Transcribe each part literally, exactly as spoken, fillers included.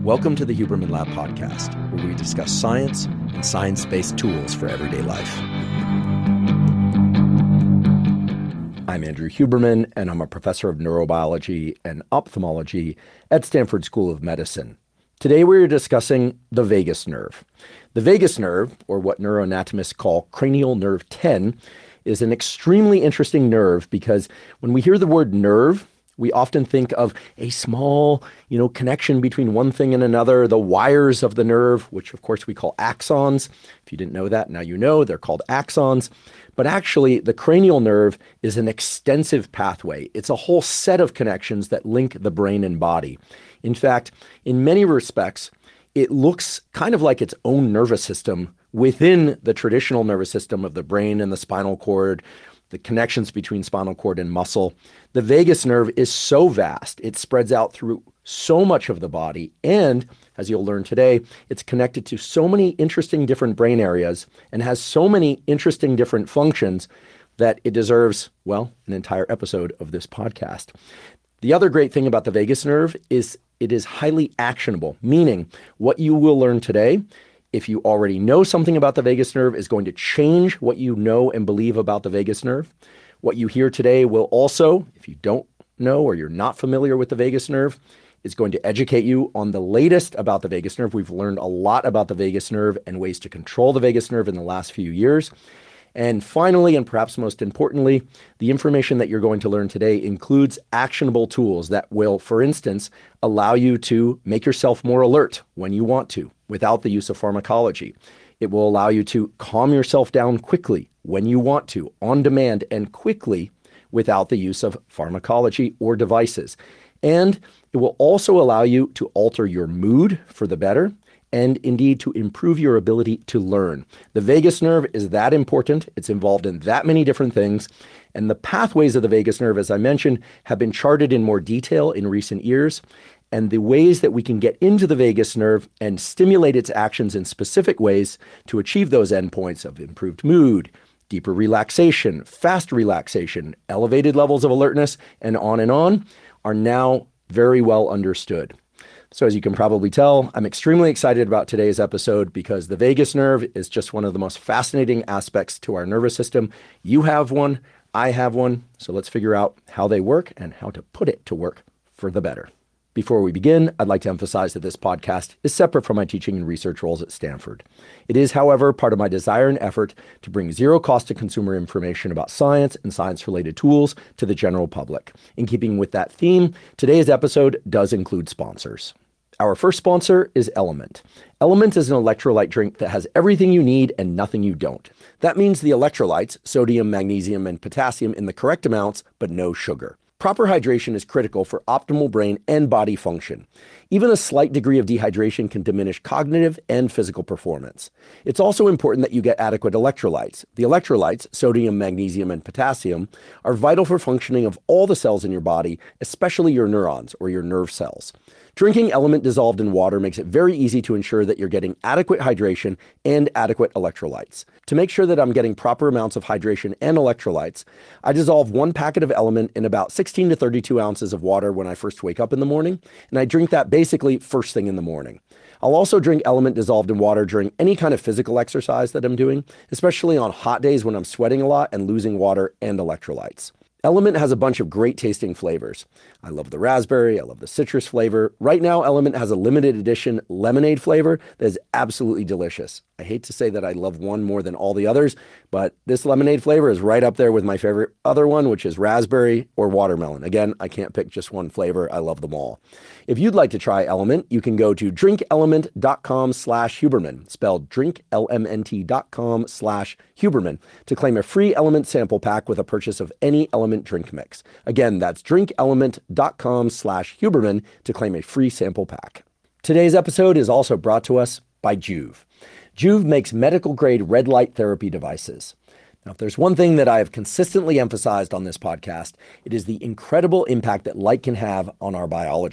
Welcome to the Huberman Lab podcast, where we discuss science and science-based tools for everyday life. I'm Andrew Huberman, and I'm a professor of neurobiology and ophthalmology at Stanford School of Medicine. Today we're discussing the vagus nerve. The vagus nerve, or what neuroanatomists call cranial nerve ten, is an extremely interesting nerve because when we hear the word nerve, we often think of a small, you know, connection between one thing and another, the wires of the nerve, which of course we call axons. If you didn't know that, now you know, they're called axons. But actually, the cranial nerve is an extensive pathway. It's a whole set of connections that link the brain and body. In fact, in many respects, it looks kind of like its own nervous system within the traditional nervous system of the brain and the spinal cord, the connections between spinal cord and muscle. The vagus nerve is so vast, it spreads out through so much of the body, and as you'll learn today, it's connected to so many interesting different brain areas and has so many interesting different functions that it deserves, well, an entire episode of this podcast. The other great thing about the vagus nerve is it is highly actionable, meaning what you will learn today, if you already know something about the vagus nerve, is going to change what you know and believe about the vagus nerve. What you hear today will also, if you don't know or you're not familiar with the vagus nerve, is going to educate you on the latest about the vagus nerve. We've learned a lot about the vagus nerve and ways to control the vagus nerve in the last few years. And finally, and perhaps most importantly, the information that you're going to learn today includes actionable tools that will, for instance, allow you to make yourself more alert when you want to, without the use of pharmacology. It will allow you to calm yourself down quickly when you want to, on demand and quickly, without the use of pharmacology or devices. And it will also allow you to alter your mood for the better, and indeed to improve your ability to learn. The vagus nerve is that important. It's involved in that many different things. And the pathways of the vagus nerve, as I mentioned, have been charted in more detail in recent years. And the ways that we can get into the vagus nerve and stimulate its actions in specific ways to achieve those endpoints of improved mood, deeper relaxation, fast relaxation, elevated levels of alertness, and on and on, are now very well understood. So as you can probably tell, I'm extremely excited about today's episode because the vagus nerve is just one of the most fascinating aspects to our nervous system. You have one, I have one, so let's figure out how they work and how to put it to work for the better. Before we begin, I'd like to emphasize that this podcast is separate from my teaching and research roles at Stanford. It is, however, part of my desire and effort to bring zero cost to consumer information about science and science-related tools to the general public. In keeping with that theme, today's episode does include sponsors. Our first sponsor is Element. Element is an electrolyte drink that has everything you need and nothing you don't. That means the electrolytes, sodium, magnesium, and potassium in the correct amounts, but no sugar. Proper hydration is critical for optimal brain and body function. Even a slight degree of dehydration can diminish cognitive and physical performance. It's also important that you get adequate electrolytes. The electrolytes, sodium, magnesium, and potassium, are vital for functioning of all the cells in your body, especially your neurons or your nerve cells. Drinking Element dissolved in water makes it very easy to ensure that you're getting adequate hydration and adequate electrolytes. To make sure that I'm getting proper amounts of hydration and electrolytes, I dissolve one packet of Element in about sixteen to thirty-two ounces of water when I first wake up in the morning, and I drink that basically first thing in the morning. I'll also drink Element dissolved in water during any kind of physical exercise that I'm doing, especially on hot days when I'm sweating a lot and losing water and electrolytes. Element has a bunch of great tasting flavors. I love the raspberry, I love the citrus flavor. Right now, Element has a limited edition lemonade flavor that is absolutely delicious. I hate to say that I love one more than all the others, but this lemonade flavor is right up there with my favorite other one, which is raspberry or watermelon. Again, I can't pick just one flavor. I love them all. If you'd like to try Element, you can go to drinkelement.com slash Huberman, spelled drinklmnt.com slash Huberman, to claim a free Element sample pack with a purchase of any Element drink mix. Again, that's drinkelement.com slash Huberman to claim a free sample pack. Today's episode is also brought to us by Joovv. Joovv makes medical-grade red light therapy devices. Now, if there's one thing that I have consistently emphasized on this podcast, it is the incredible impact that light can have on our biology.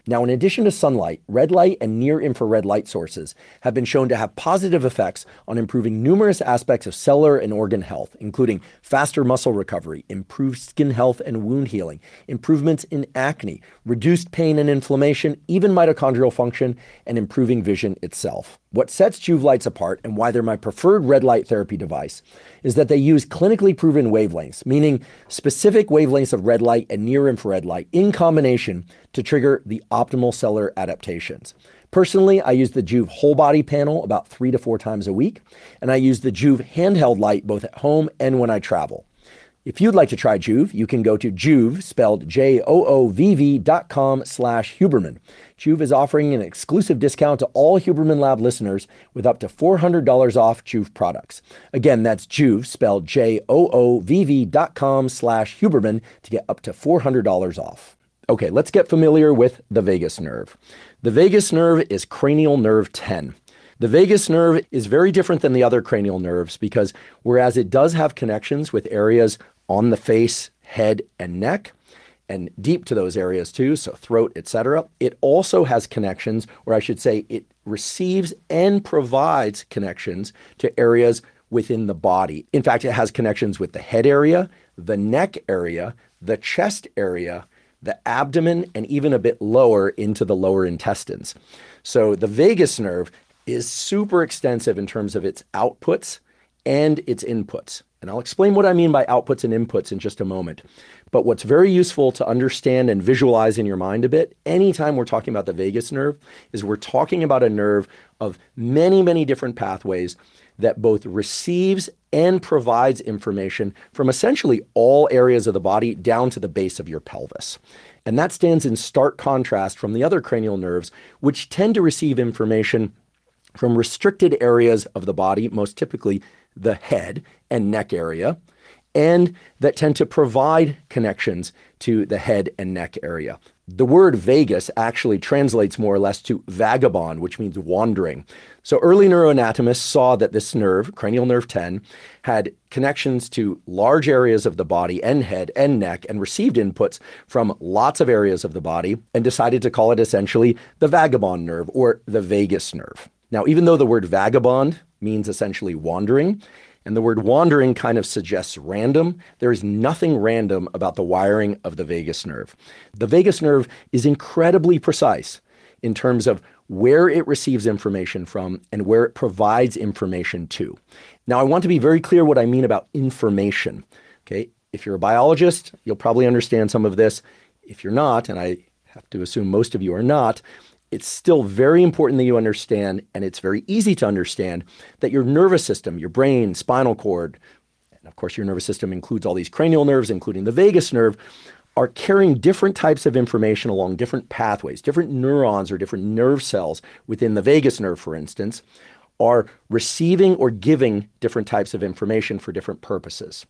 Now, in addition to sunlight, red light and near-infrared light sources have been shown to have positive effects on improving numerous aspects of cellular and organ health, including faster muscle recovery, improved skin health and wound healing, improvements in acne, reduced pain and inflammation, even mitochondrial function, and improving vision itself. What sets Joovv lights apart and why they're my preferred red light therapy device is that they use clinically proven wavelengths, meaning specific wavelengths of red light and near-infrared light in combination to trigger the optimal cellular adaptations. Personally, I use the Joovv whole body panel about three to four times a week, and I use the Joovv handheld light both at home and when I travel. If you'd like to try Joovv, you can go to Joovv, spelled J O O V V dot com slash Huberman. Joovv is offering an exclusive discount to all Huberman Lab listeners with up to four hundred dollars off Joovv products. Again, that's Joovv, spelled J O O V V dot com slash Huberman to get up to four hundred dollars off. Okay, let's get familiar with the vagus nerve. The vagus nerve is cranial nerve ten. The vagus nerve is very different than the other cranial nerves because whereas it does have connections with areas on the face, head, and neck, and deep to those areas too, so throat, et cetera, it also has connections, or I should say it receives and provides connections to areas within the body. In fact, it has connections with the head area, the neck area, the chest area, the abdomen, and even a bit lower into the lower intestines. So the vagus nerve is super extensive in terms of its outputs and its inputs. And I'll explain what I mean by outputs and inputs in just a moment. But what's very useful to understand and visualize in your mind a bit, anytime we're talking about the vagus nerve, is we're talking about a nerve of many, many different pathways that both receives and provides information from essentially all areas of the body down to the base of your pelvis. And that stands in stark contrast from the other cranial nerves, which tend to receive information from restricted areas of the body, most typically the head and neck area, and that tend to provide connections to the head and neck area. The word vagus actually translates more or less to vagabond, which means wandering. So early neuroanatomists saw that this nerve, cranial nerve ten, had connections to large areas of the body and head and neck and received inputs from lots of areas of the body and decided to call it essentially the vagabond nerve or the vagus nerve. Now, even though the word vagabond means essentially wandering, and the word wandering kind of suggests random, there is nothing random about the wiring of the vagus nerve. The vagus nerve is incredibly precise in terms of where it receives information from and where it provides information to. Now, I want to be very clear what I mean about information. Okay, if you're a biologist, you'll probably understand some of this. If you're not, and I have to assume most of you are not, it's still very important that you understand, and it's very easy to understand, that your nervous system, your brain, spinal cord, and of course your nervous system includes all these cranial nerves, including the vagus nerve, are carrying different types of information along different pathways. Different neurons or different nerve cells within the vagus nerve, for instance, are receiving or giving different types of information for different purposes.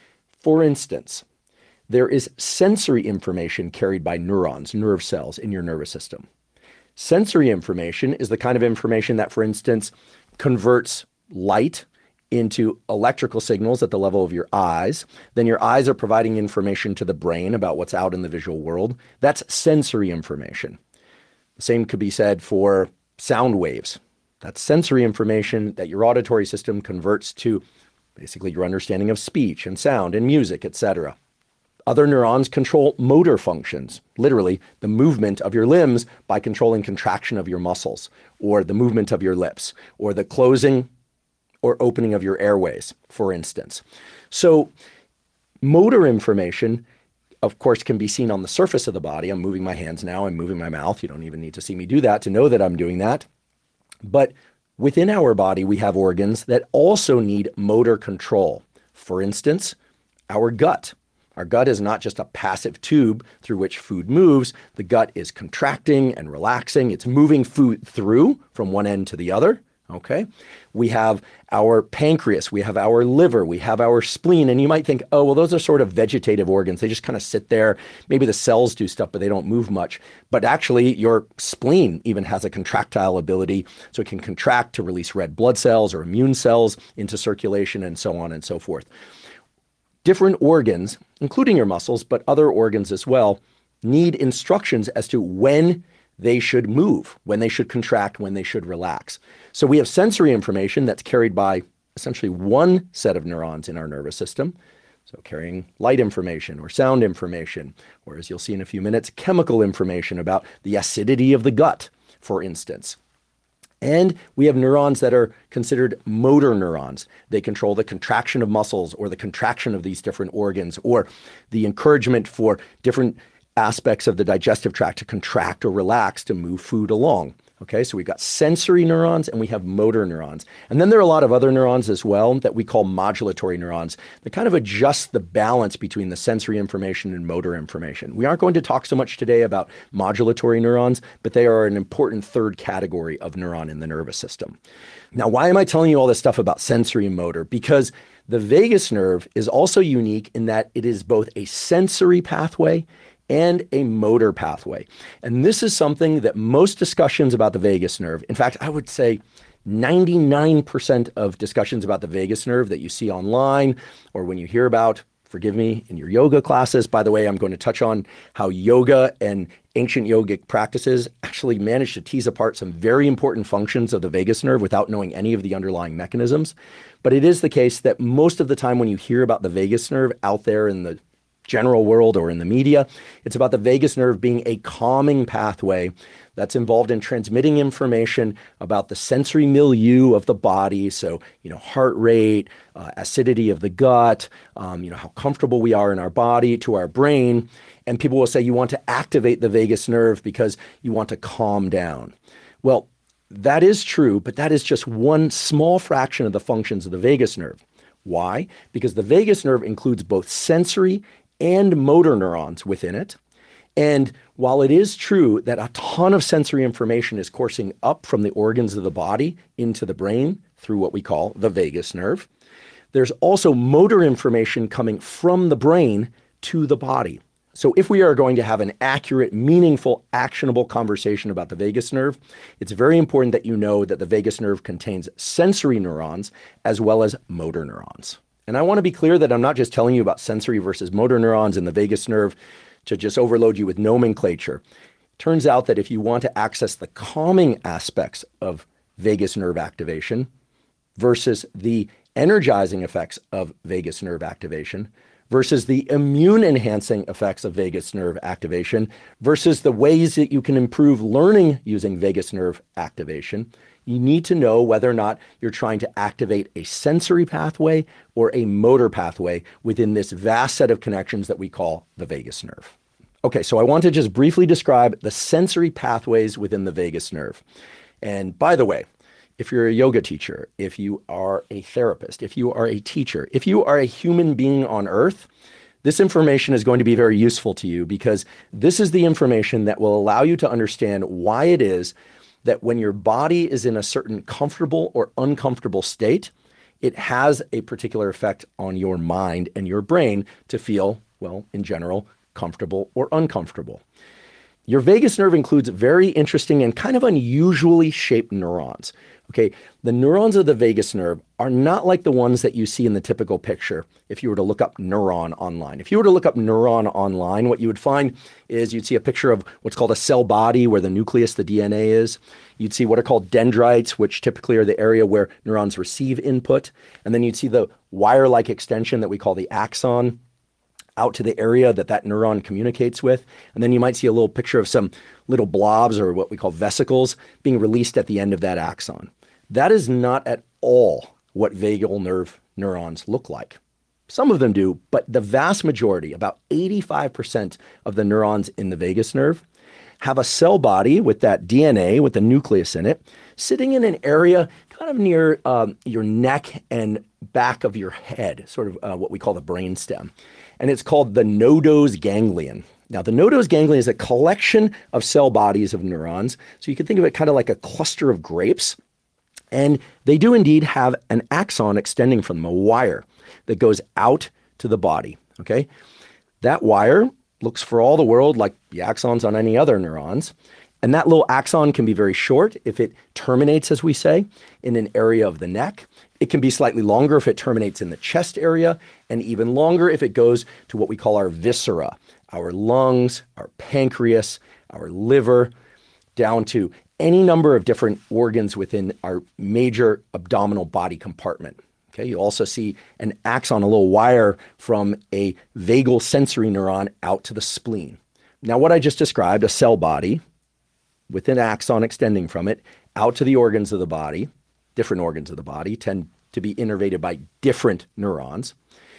For instance, there is sensory information carried by neurons, nerve cells in your nervous system. Sensory information is the kind of information that, for instance, converts light into electrical signals at the level of your eyes. Then your eyes are providing information to the brain about what's out in the visual world. That's sensory information. The same could be said for sound waves. That's sensory information that your auditory system converts to basically your understanding of speech and sound and music, et cetera. Other neurons control motor functions, literally the movement of your limbs by controlling contraction of your muscles, or the movement of your lips, or the closing or opening of your airways, for instance. So motor information, of course, can be seen on the surface of the body. I'm moving my hands now, I'm moving my mouth. You don't even need to see me do that to know that I'm doing that. But within our body, we have organs that also need motor control. For instance, our gut. Our gut is not just a passive tube through which food moves. The gut is contracting and relaxing. It's moving food through from one end to the other. Okay. We have our pancreas, we have our liver, we have our spleen. And you might think, oh, well, those are sort of vegetative organs. They just kind of sit there. Maybe the cells do stuff, but they don't move much. But actually, your spleen even has a contractile ability. So it can contract to release red blood cells or immune cells into circulation and so on and so forth. Different organs, including your muscles, but other organs as well, need instructions as to when they should move, when they should contract, when they should relax. So we have sensory information that's carried by essentially one set of neurons in our nervous system. So carrying light information or sound information, or as you'll see in a few minutes, chemical information about the acidity of the gut, for instance. And we have neurons that are considered motor neurons. They control the contraction of muscles or the contraction of these different organs, or the encouragement for different aspects of the digestive tract to contract or relax to move food along. Okay, so we've got sensory neurons and we have motor neurons. And then there are a lot of other neurons as well that we call modulatory neurons that kind of adjust the balance between the sensory information and motor information. We aren't going to talk so much today about modulatory neurons, but they are an important third category of neuron in the nervous system. Now, why am I telling you all this stuff about sensory and motor? Because the vagus nerve is also unique in that it is both a sensory pathway and a motor pathway. And this is something that most discussions about the vagus nerve, in fact, I would say ninety-nine percent of discussions about the vagus nerve that you see online or when you hear about, forgive me, in your yoga classes. By the way, I'm going to touch on how yoga and ancient yogic practices actually managed to tease apart some very important functions of the vagus nerve without knowing any of the underlying mechanisms. But it is the case that most of the time when you hear about the vagus nerve out there in the general world or in the media, it's about the vagus nerve being a calming pathway that's involved in transmitting information about the sensory milieu of the body. So, you know, heart rate, uh, acidity of the gut, um, you know, how comfortable we are in our body to our brain. And people will say you want to activate the vagus nerve because you want to calm down. Well, that is true, but that is just one small fraction of the functions of the vagus nerve. Why? Because the vagus nerve includes both sensory and motor neurons within it. And while it is true that a ton of sensory information is coursing up from the organs of the body into the brain through what we call the vagus nerve, there's also motor information coming from the brain to the body. So if we are going to have an accurate, meaningful, actionable conversation about the vagus nerve, it's very important that you know that the vagus nerve contains sensory neurons as well as motor neurons. And I want to be clear that I'm not just telling you about sensory versus motor neurons in the vagus nerve to just overload you with nomenclature. Turns out that if you want to access the calming aspects of vagus nerve activation versus the energizing effects of vagus nerve activation versus the immune enhancing effects of vagus nerve activation versus the ways that you can improve learning using vagus nerve activation, you need to know whether or not you're trying to activate a sensory pathway or a motor pathway within this vast set of connections that we call the vagus nerve. Okay, so I want to just briefly describe the sensory pathways within the vagus nerve. And by the way, if you're a yoga teacher, if you are a therapist, if you are a teacher, if you are a human being on earth, this information is going to be very useful to you because this is the information that will allow you to understand why it is that when your body is in a certain comfortable or uncomfortable state, it has a particular effect on your mind and your brain to feel, well, in general, comfortable or uncomfortable. Your vagus nerve includes very interesting and kind of unusually shaped neurons. Okay, the neurons of the vagus nerve are not like the ones that you see in the typical picture if you were to look up neuron online. If you were to look up neuron online, what you would find is you'd see a picture of what's called a cell body where the nucleus, the D N A is. You'd see what are called dendrites, which typically are the area where neurons receive input. And then you'd see the wire-like extension that we call the axon out to the area that that neuron communicates with. And then you might see a little picture of some little blobs or what we call vesicles being released at the end of that axon. That is not at all what vagal nerve neurons look like. Some of them do, but the vast majority, about eighty-five percent of the neurons in the vagus nerve, have a cell body with that D N A, with the nucleus in it, sitting in an area kind of near um, your neck and back of your head, sort of uh, what we call the brainstem. And it's called the nodose ganglion. Now, the nodose ganglion is a collection of cell bodies of neurons. So you can think of it kind of like a cluster of grapes. And they do indeed have an axon extending from them, a wire that goes out to the body, okay? That wire looks for all the world like the axons on any other neurons. And that little axon can be very short if it terminates, as we say, in an area of the neck. It can be slightly longer if it terminates in the chest area, and even longer if it goes to what we call our viscera, our lungs, our pancreas, our liver. down to any number of different organs within our major abdominal body compartment. Okay, you also see an axon, a little wire from a vagal sensory neuron out to the spleen. Now, what I just described, a cell body with an axon extending from it out to the organs of the body, different organs of the body tend to be innervated by different neurons.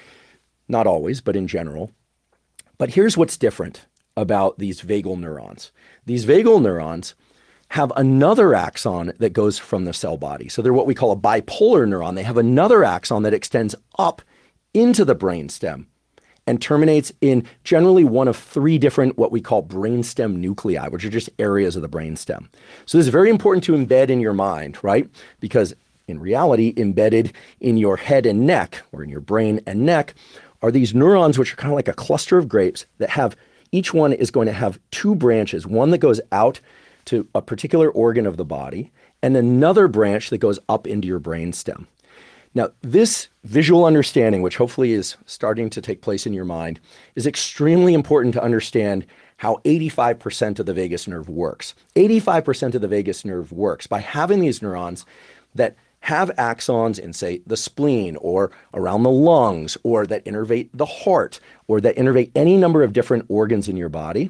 Not always, but in general. But here's what's different about these vagal neurons. These vagal neurons have another axon that goes from the cell body. So they're what we call a bipolar neuron. They have another axon that extends up into the brainstem and terminates in generally one of three different what we call brainstem nuclei, which are just areas of the brainstem. So this is very important to embed in your mind, right? Because in reality, embedded in your head and neck, or in your brain and neck, are these neurons, which are kind of like a cluster of grapes that have, each one is going to have two branches, one that goes out to a particular organ of the body, and another branch that goes up into your brainstem. Now, this visual understanding, which hopefully is starting to take place in your mind, is extremely important to understand how eighty-five percent of the vagus nerve works. eighty-five percent of the vagus nerve works by having these neurons that have axons in, say, the spleen or around the lungs, or that innervate the heart, or that innervate any number of different organs in your body.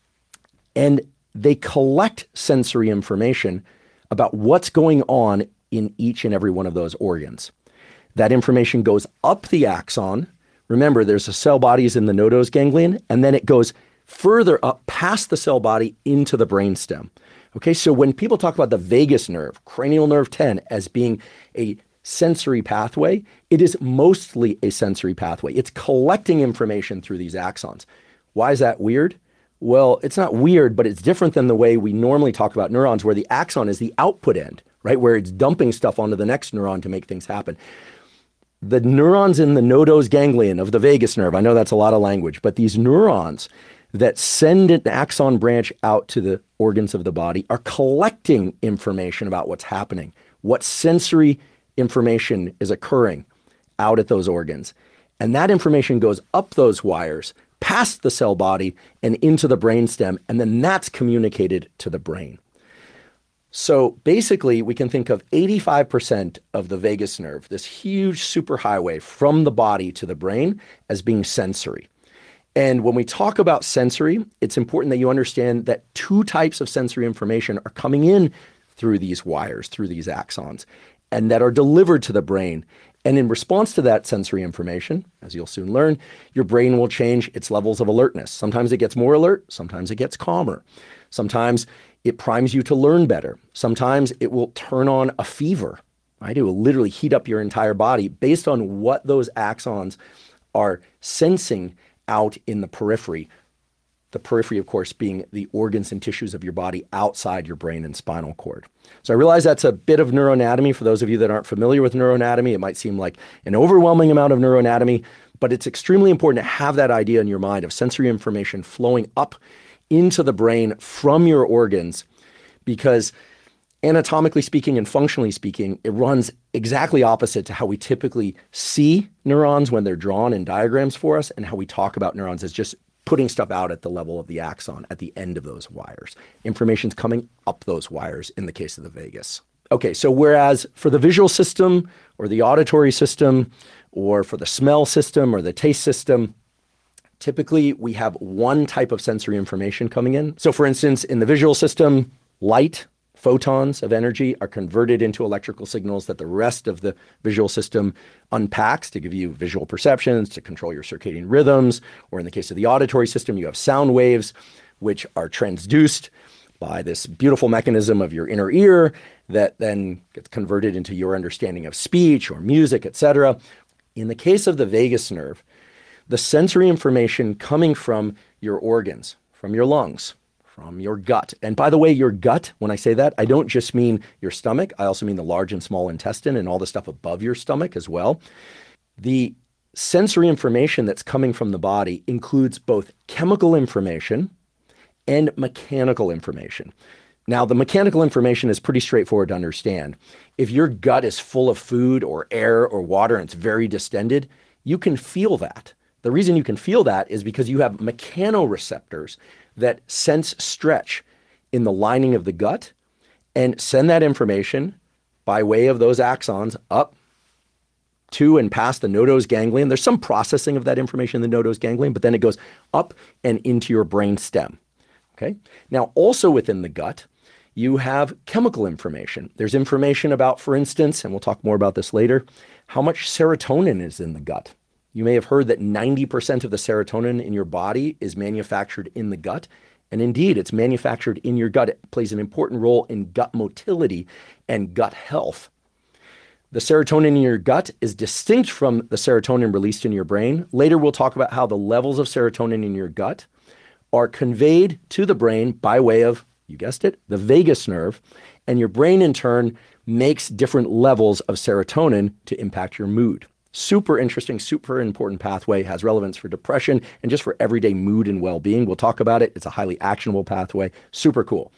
And they collect sensory information about what's going on in each and every one of those organs. That information goes up the axon. Remember, there's the cell bodies in the nodose ganglion, and then it goes further up past the cell body into the brainstem. Okay, so when people talk about the vagus nerve, cranial nerve ten, as being a sensory pathway, it is mostly a sensory pathway. It's collecting information through these axons. Why is that weird? Well, it's not weird, but it's different than the way we normally talk about neurons, where the axon is the output end, right? Where it's dumping stuff onto the next neuron to make things happen. The neurons in the nodose ganglion of the vagus nerve, I know that's a lot of language, but these neurons that send an axon branch out to the organs of the body are collecting information about what's happening, what sensory information is occurring out at those organs. And that information goes up those wires, past the cell body, and into the brainstem, and then that's communicated to the brain. So basically, we can think of eighty-five percent of the vagus nerve, this huge superhighway from the body to the brain, as being sensory. And when we talk about sensory, it's important that you understand that two types of sensory information are coming in through these wires, through these axons, and that are delivered to the brain. And in response to that sensory information, as you'll soon learn, your brain will change its levels of alertness. Sometimes it gets more alert, sometimes it gets calmer. Sometimes it primes you to learn better. Sometimes it will turn on a fever, right? It will literally heat up your entire body based on what those axons are sensing out in the periphery. The periphery, of course, being the organs and tissues of your body outside your brain and spinal cord. So I realize that's a bit of neuroanatomy. For those of you that aren't familiar with neuroanatomy, it might seem like an overwhelming amount of neuroanatomy, but it's extremely important to have that idea in your mind of sensory information flowing up into the brain from your organs, because anatomically speaking and functionally speaking, it runs exactly opposite to how we typically see neurons when they're drawn in diagrams for us, and how we talk about neurons as just putting stuff out at the level of the axon at the end of those wires. Information's coming up those wires in the case of the vagus. Okay, so whereas for the visual system or the auditory system, or for the smell system or the taste system, typically we have one type of sensory information coming in. So for instance, in the visual system, light, photons of energy are converted into electrical signals that the rest of the visual system unpacks to give you visual perceptions, to control your circadian rhythms. Or in the case of the auditory system, you have sound waves, which are transduced by this beautiful mechanism of your inner ear that then gets converted into your understanding of speech or music, et cetera. In the case of the vagus nerve, the sensory information coming from your organs, from your lungs, from your gut. And by the way, your gut, when I say that, I don't just mean your stomach. I also mean the large and small intestine and all the stuff above your stomach as well. The sensory information that's coming from the body includes both chemical information and mechanical information. Now, the mechanical information is pretty straightforward to understand. If your gut is full of food or air or water and it's very distended, you can feel that. The reason you can feel that is because you have mechanoreceptors that sense stretch in the lining of the gut and send that information by way of those axons up to and past the nodose ganglion. There's some processing of that information in the nodose ganglion, but then it goes up and into your brain stem. Okay. Now, also within the gut, you have chemical information. There's information about, for instance, and we'll talk more about this later, how much serotonin is in the gut. You may have heard that ninety percent of the serotonin in your body is manufactured in the gut. And indeed, it's manufactured in your gut. It plays an important role in gut motility and gut health. The serotonin in your gut is distinct from the serotonin released in your brain. Later, we'll talk about how the levels of serotonin in your gut are conveyed to the brain by way of, you guessed it, the vagus nerve. And your brain, in turn, makes different levels of serotonin to impact your mood. Super interesting, super important pathway, has relevance for depression and just for everyday mood and well-being. We'll talk about it. It's a highly actionable pathway. Super cool.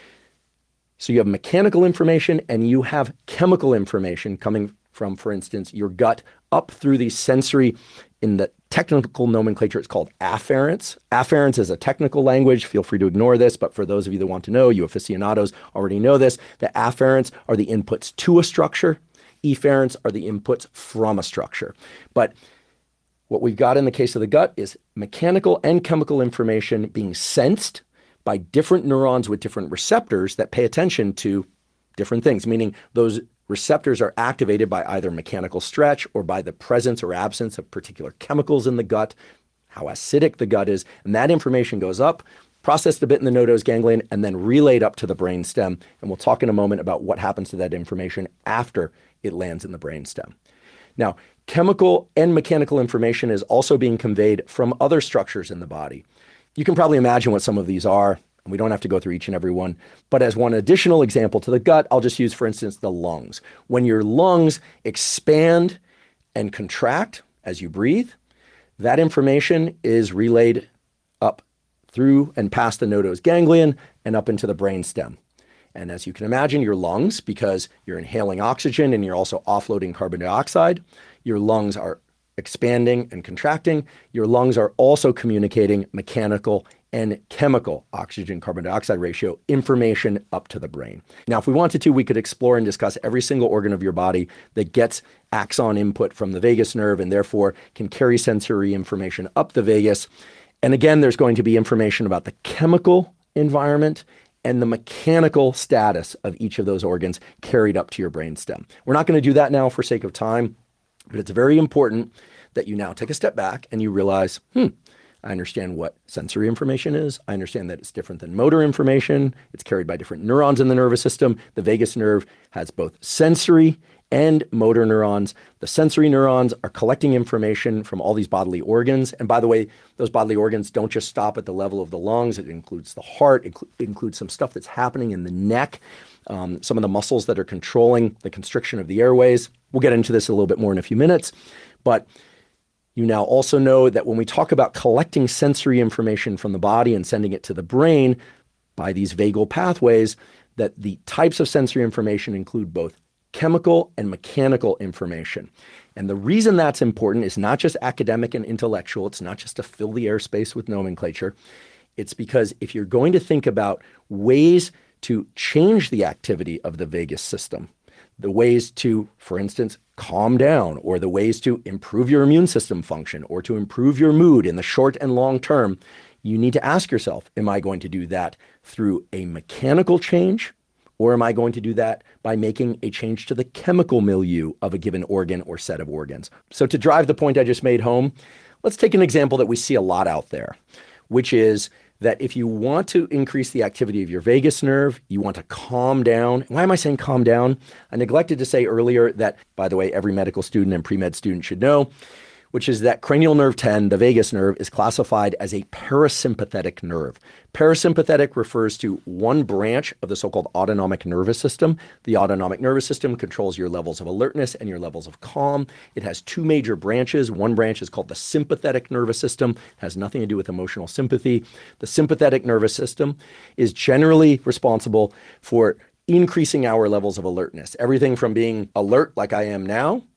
So you have mechanical information and you have chemical information coming from, for instance, your gut up through the sensory, in the technical nomenclature, it's called afferents. Afferents is a technical language. Feel free to ignore this, but for those of you that want to know, you aficionados already know this. The afferents are the inputs to a structure. Efferents are the inputs from a structure. But what we've got in the case of the gut is mechanical and chemical information being sensed by different neurons with different receptors that pay attention to different things, meaning those receptors are activated by either mechanical stretch or by the presence or absence of particular chemicals in the gut, how acidic the gut is, and that information goes up, processed a bit in the nodose ganglion, and then relayed up to the brainstem. And we'll talk in a moment about what happens to that information after it lands in the brainstem. Now, chemical and mechanical information is also being conveyed from other structures in the body. You can probably imagine what some of these are, and we don't have to go through each and every one. But as one additional example to the gut, I'll just use, for instance, the lungs. When your lungs expand and contract as you breathe, that information is relayed up through and past the nodose ganglion and up into the brainstem. And as you can imagine, your lungs, because you're inhaling oxygen and you're also offloading carbon dioxide, your lungs are expanding and contracting. Your lungs are also communicating mechanical and chemical oxygen carbon dioxide ratio information up to the brain. Now, if we wanted to, we could explore and discuss every single organ of your body that gets axon input from the vagus nerve and therefore can carry sensory information up the vagus. And again, there's going to be information about the chemical environment and the mechanical status of each of those organs carried up to your brainstem. We're not going to do that now for sake of time, but it's very important that you now take a step back and you realize, hmm, I understand what sensory information is. I understand that it's different than motor information. It's carried by different neurons in the nervous system. The vagus nerve has both sensory and motor neurons. The sensory neurons are collecting information from all these bodily organs. And by the way, those bodily organs don't just stop at the level of the lungs. It includes the heart. It, it includes some stuff that's happening in the neck, um, some of the muscles that are controlling the constriction of the airways. We'll get into this a little bit more in a few minutes. But you now also know that when we talk about collecting sensory information from the body and sending it to the brain by these vagal pathways, that the types of sensory information include both chemical and mechanical information. And the reason that's important is not just academic and intellectual. It's not just to fill the airspace with nomenclature. It's because if you're going to think about ways to change the activity of the vagus system, the ways to, for instance, calm down, or the ways to improve your immune system function, or to improve your mood in the short and long term, you need to ask yourself, am I going to do that through a mechanical change? Or am I going to do that by making a change to the chemical milieu of a given organ or set of organs? So to drive the point I just made home, let's take an example that we see a lot out there, which is that if you want to increase the activity of your vagus nerve, you want to calm down. Why am I saying calm down? I neglected to say earlier that, by the way, every medical student and pre-med student should know, which is that cranial nerve ten, the vagus nerve, is classified as a parasympathetic nerve. Parasympathetic refers to one branch of the so-called autonomic nervous system. The autonomic nervous system controls your levels of alertness and your levels of calm. It has two major branches. One branch is called the sympathetic nervous system. It has nothing to do with emotional sympathy. The sympathetic nervous system is generally responsible for increasing our levels of alertness. Everything from being alert like I am now,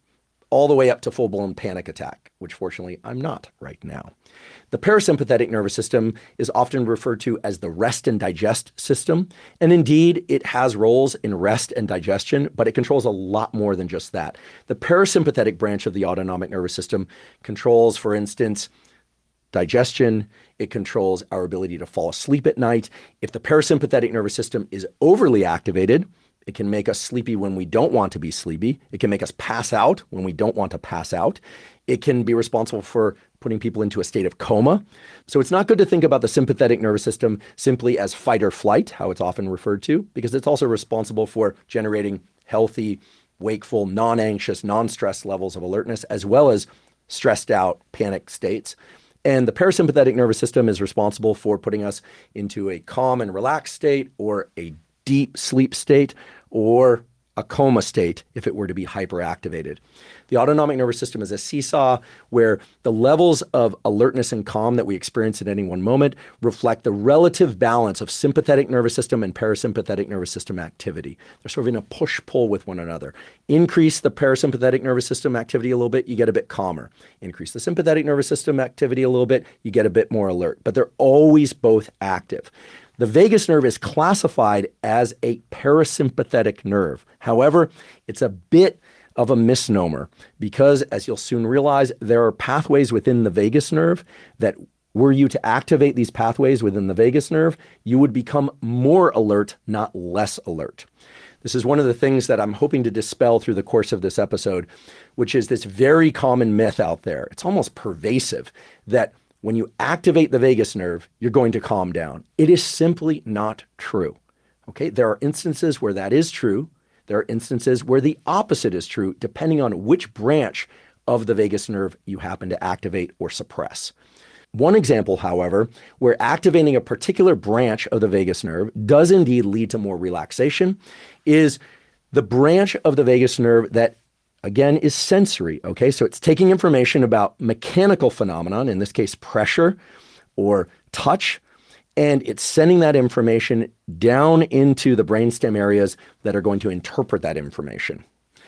all the way up to full-blown panic attack, which fortunately I'm not right now. The parasympathetic nervous system is often referred to as the rest and digest system. And indeed, it has roles in rest and digestion, but it controls a lot more than just that. The parasympathetic branch of the autonomic nervous system controls, for instance, digestion. It controls our ability to fall asleep at night. If the parasympathetic nervous system is overly activated, it can make us sleepy when we don't want to be sleepy. It can make us pass out when we don't want to pass out. It can be responsible for putting people into a state of coma. So it's not good to think about the sympathetic nervous system simply as fight or flight, how it's often referred to, because it's also responsible for generating healthy, wakeful, non-anxious, non-stressed levels of alertness, as well as stressed out panic states. And the parasympathetic nervous system is responsible for putting us into a calm and relaxed state, or a deep sleep state, or a coma state if it were to be hyperactivated. The autonomic nervous system is a seesaw where the levels of alertness and calm that we experience at any one moment reflect the relative balance of sympathetic nervous system and parasympathetic nervous system activity. They're sort of in a push-pull with one another. Increase the parasympathetic nervous system activity a little bit, you get a bit calmer. Increase the sympathetic nervous system activity a little bit, you get a bit more alert. But they're always both active. The vagus nerve is classified as a parasympathetic nerve. However, it's a bit of a misnomer because, as you'll soon realize, there are pathways within the vagus nerve that, were you to activate these pathways within the vagus nerve, you would become more alert, not less alert. This is one of the things that I'm hoping to dispel through the course of this episode, which is this very common myth out there. It's almost pervasive that when you activate the vagus nerve, you're going to calm down. It is simply not true. Okay, there are instances where that is true. There are instances where the opposite is true, depending on which branch of the vagus nerve you happen to activate or suppress. One example, however, where activating a particular branch of the vagus nerve does indeed lead to more relaxation, is the branch of the vagus nerve that, again, is sensory. Okay, so it's taking information about mechanical phenomenon, in this case pressure or touch, and it's sending that information down into the brainstem areas that are going to interpret that information.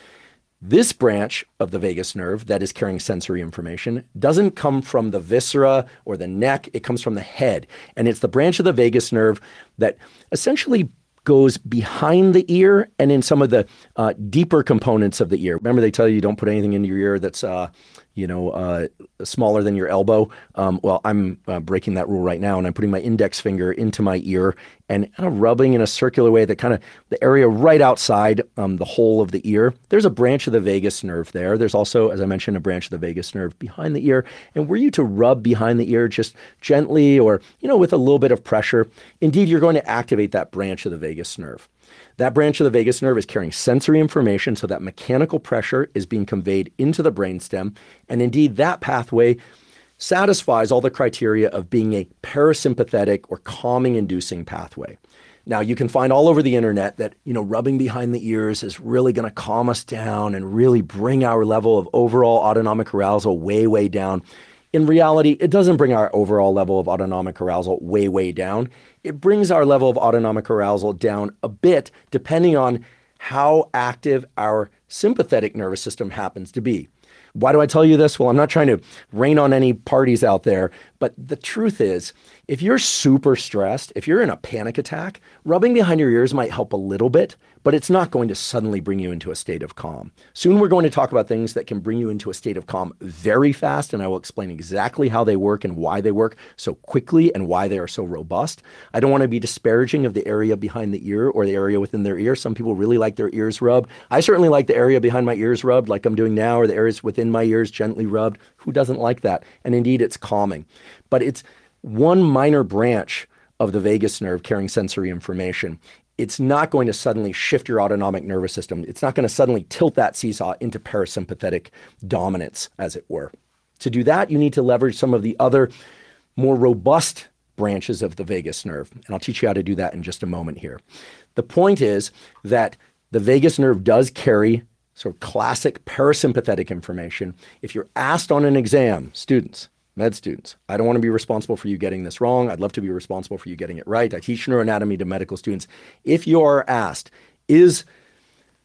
This branch of the vagus nerve that is carrying sensory information doesn't come from the viscera or the neck, it comes from the head. And it's the branch of the vagus nerve that essentially goes behind the ear and in some of the uh, deeper components of the ear. Remember, they tell you don't put anything into your ear that's, uh, you know, uh, smaller than your elbow. Um, well, I'm uh, breaking that rule right now, and I'm putting my index finger into my ear and kind of rubbing in a circular way that kind of the area right outside um, the hole of the ear. There's a branch of the vagus nerve there. There's also, as I mentioned, a branch of the vagus nerve behind the ear. And were you to rub behind the ear just gently or, you know, with a little bit of pressure, indeed, you're going to activate that branch of the vagus nerve. That branch of the vagus nerve is carrying sensory information, so that mechanical pressure is being conveyed into the brainstem. And indeed, that pathway satisfies all the criteria of being a parasympathetic or calming inducing pathway. Now, you can find all over the internet that, you know, rubbing behind the ears is really going to calm us down and really bring our level of overall autonomic arousal way, way down. In reality, it doesn't bring our overall level of autonomic arousal way, way down. It brings our level of autonomic arousal down a bit, depending on how active our sympathetic nervous system happens to be. Why do I tell you this? Well, I'm not trying to rain on any parties out there, but the truth is, if you're super stressed, if you're in a panic attack, rubbing behind your ears might help a little bit, but it's not going to suddenly bring you into a state of calm. Soon we're going to talk about things that can bring you into a state of calm very fast, and I will explain exactly how they work and why they work so quickly and why they are so robust. I don't want to be disparaging of the area behind the ear or the area within their ear. Some people really like their ears rubbed. I certainly like the area behind my ears rubbed like I'm doing now, or the areas within my ears gently rubbed. Who doesn't like that? And indeed, it's calming. But it's one minor branch of the vagus nerve carrying sensory information. It's not going to suddenly shift your autonomic nervous system. It's not going to suddenly tilt that seesaw into parasympathetic dominance, as it were. To do that, you need to leverage some of the other more robust branches of the vagus nerve. And I'll teach you how to do that in just a moment here. The point is that the vagus nerve does carry sort of classic parasympathetic information. If you're asked on an exam, students, med students, I don't want to be responsible for you getting this wrong. I'd love to be responsible for you getting it right. I teach neuroanatomy to medical students. If you are asked, is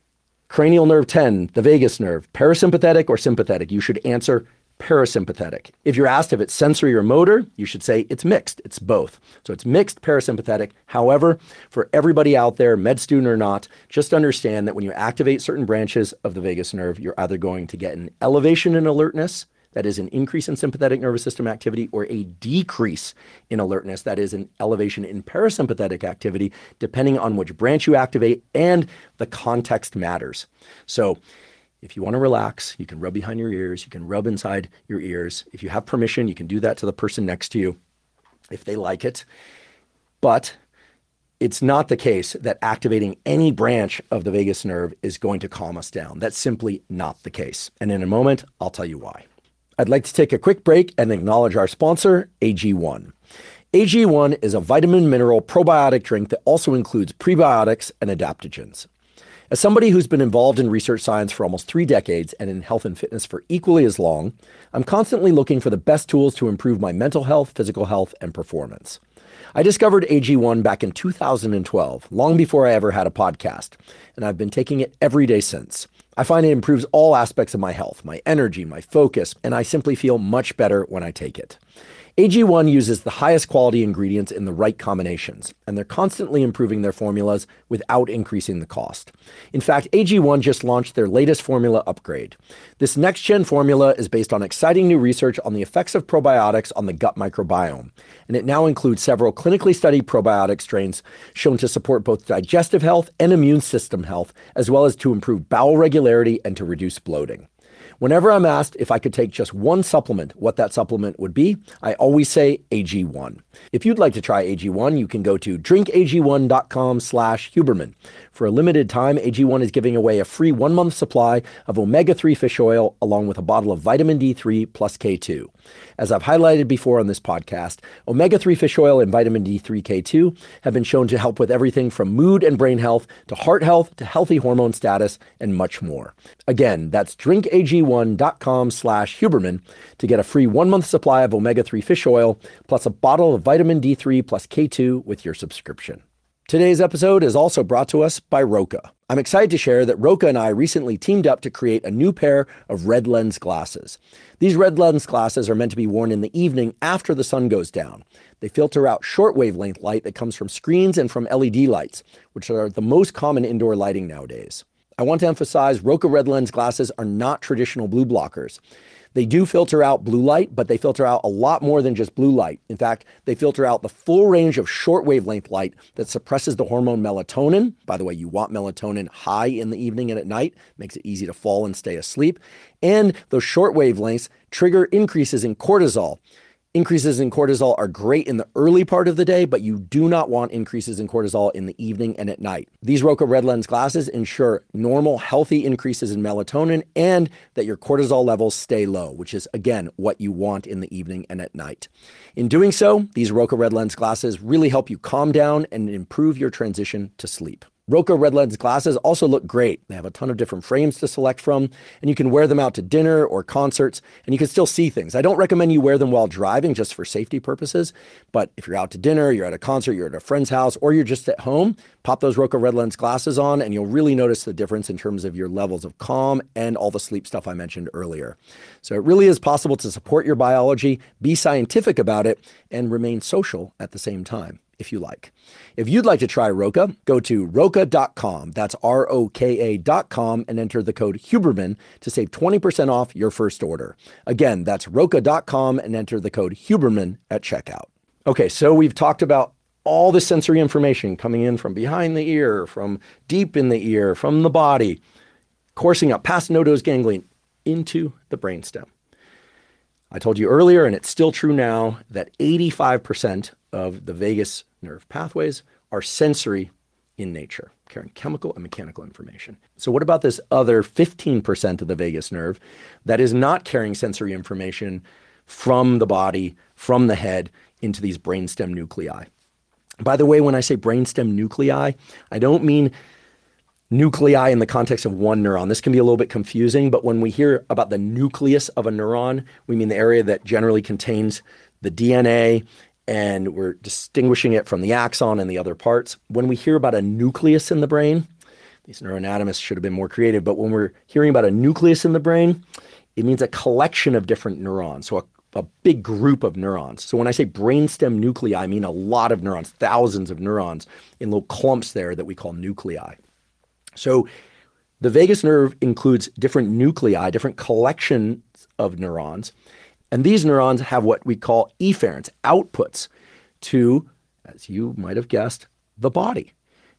Cranial nerve ten, the vagus nerve, parasympathetic or sympathetic? You should answer parasympathetic. If you're asked if it's sensory or motor, you should say it's mixed. It's both. So it's mixed parasympathetic. However, for everybody out there, med student or not, just understand that when you activate certain branches of the vagus nerve, you're either going to get an elevation in alertness, that is an increase in sympathetic nervous system activity, or a decrease in alertness, that is an elevation in parasympathetic activity, depending on which branch you activate, and the context matters. So if you want to relax, you can rub behind your ears, you can rub inside your ears. If you have permission, you can do that to the person next to you if they like it. But it's not the case that activating any branch of the vagus nerve is going to calm us down. That's simply not the case. And in a moment, I'll tell you why. I'd like to take a quick break and acknowledge our sponsor, A G one. A G one is a vitamin mineral probiotic drink that also includes prebiotics and adaptogens. As somebody who's been involved in research science for almost three decades and in health and fitness for equally as long, I'm constantly looking for the best tools to improve my mental health, physical health, and performance. I discovered A G one back in two thousand twelve, long before I ever had a podcast, and I've been taking it every day since. I find it improves all aspects of my health, my energy, my focus, and I simply feel much better when I take it. A G one uses the highest quality ingredients in the right combinations, and they're constantly improving their formulas without increasing the cost. In fact, A G one just launched their latest formula upgrade. This next-gen formula is based on exciting new research on the effects of probiotics on the gut microbiome, and it now includes several clinically studied probiotic strains shown to support both digestive health and immune system health, as well as to improve bowel regularity and to reduce bloating. Whenever I'm asked if I could take just one supplement, what that supplement would be, I always say A G one. If you'd like to try A G one, you can go to drinkag1.com slash Huberman. For a limited time, A G one is giving away a free one-month supply of omega three fish oil along with a bottle of vitamin D three plus K two. As I've highlighted before on this podcast, omega three fish oil and vitamin D three K two have been shown to help with everything from mood and brain health to heart health to healthy hormone status and much more. Again, that's drinkag1.com slash Huberman to get a free one-month supply of omega three fish oil plus a bottle of vitamin D three plus K two with your subscription. Today's episode is also brought to us by Roka. I'm excited to share that Roka and I recently teamed up to create a new pair of red lens glasses. These red lens glasses are meant to be worn in the evening after the sun goes down. They filter out short wavelength light that comes from screens and from L E D lights, which are the most common indoor lighting nowadays. I want to emphasize Roka red lens glasses are not traditional blue blockers. They do filter out blue light, but they filter out a lot more than just blue light. In fact, they filter out the full range of short wavelength light that suppresses the hormone melatonin. By the way, you want melatonin high in the evening and at night. Makes it easy to fall and stay asleep. And those short wavelengths trigger increases in cortisol. Increases in cortisol are great in the early part of the day, but you do not want increases in cortisol in the evening and at night. These Roka red lens glasses ensure normal, healthy increases in melatonin and that your cortisol levels stay low, which is, again, what you want in the evening and at night. In doing so, these Roka red lens glasses really help you calm down and improve your transition to sleep. Roka red lens glasses also look great. They have a ton of different frames to select from, and you can wear them out to dinner or concerts, and you can still see things. I don't recommend you wear them while driving just for safety purposes, but if you're out to dinner, you're at a concert, you're at a friend's house, or you're just at home, pop those Roka red lens glasses on, and you'll really notice the difference in terms of your levels of calm and all the sleep stuff I mentioned earlier. So it really is possible to support your biology, be scientific about it, and remain social at the same time, if you like. If you'd like to try Roka, go to roka dot com, that's R O K A dot com, and enter the code Huberman to save twenty percent off your first order. Again, that's roka dot com and enter the code Huberman at checkout. Okay, so we've talked about all the sensory information coming in from behind the ear, from deep in the ear, from the body, coursing up past nodose ganglion into the brainstem. I told you earlier, and it's still true now, that eighty-five percent of the vagus nerve pathways are sensory in nature, carrying chemical and mechanical information. So what about this other fifteen percent of the vagus nerve that is not carrying sensory information from the body, from the head, into these brainstem nuclei? By the way, when I say brainstem nuclei, I don't mean nuclei in the context of one neuron. This can be a little bit confusing, but when we hear about the nucleus of a neuron, we mean the area that generally contains the D N A, and we're distinguishing it from the axon and the other parts. When we hear about a nucleus in the brain, These neuroanatomists should have been more creative, but when we're hearing about a nucleus in the brain, it means a collection of different neurons, so a, a big group of neurons. So when I say brainstem nuclei, I mean a lot of neurons, thousands of neurons in little clumps there that we call nuclei. So the vagus nerve includes different nuclei, different collections of neurons, and these neurons have what we call efferents, outputs to, as you might have guessed, the body,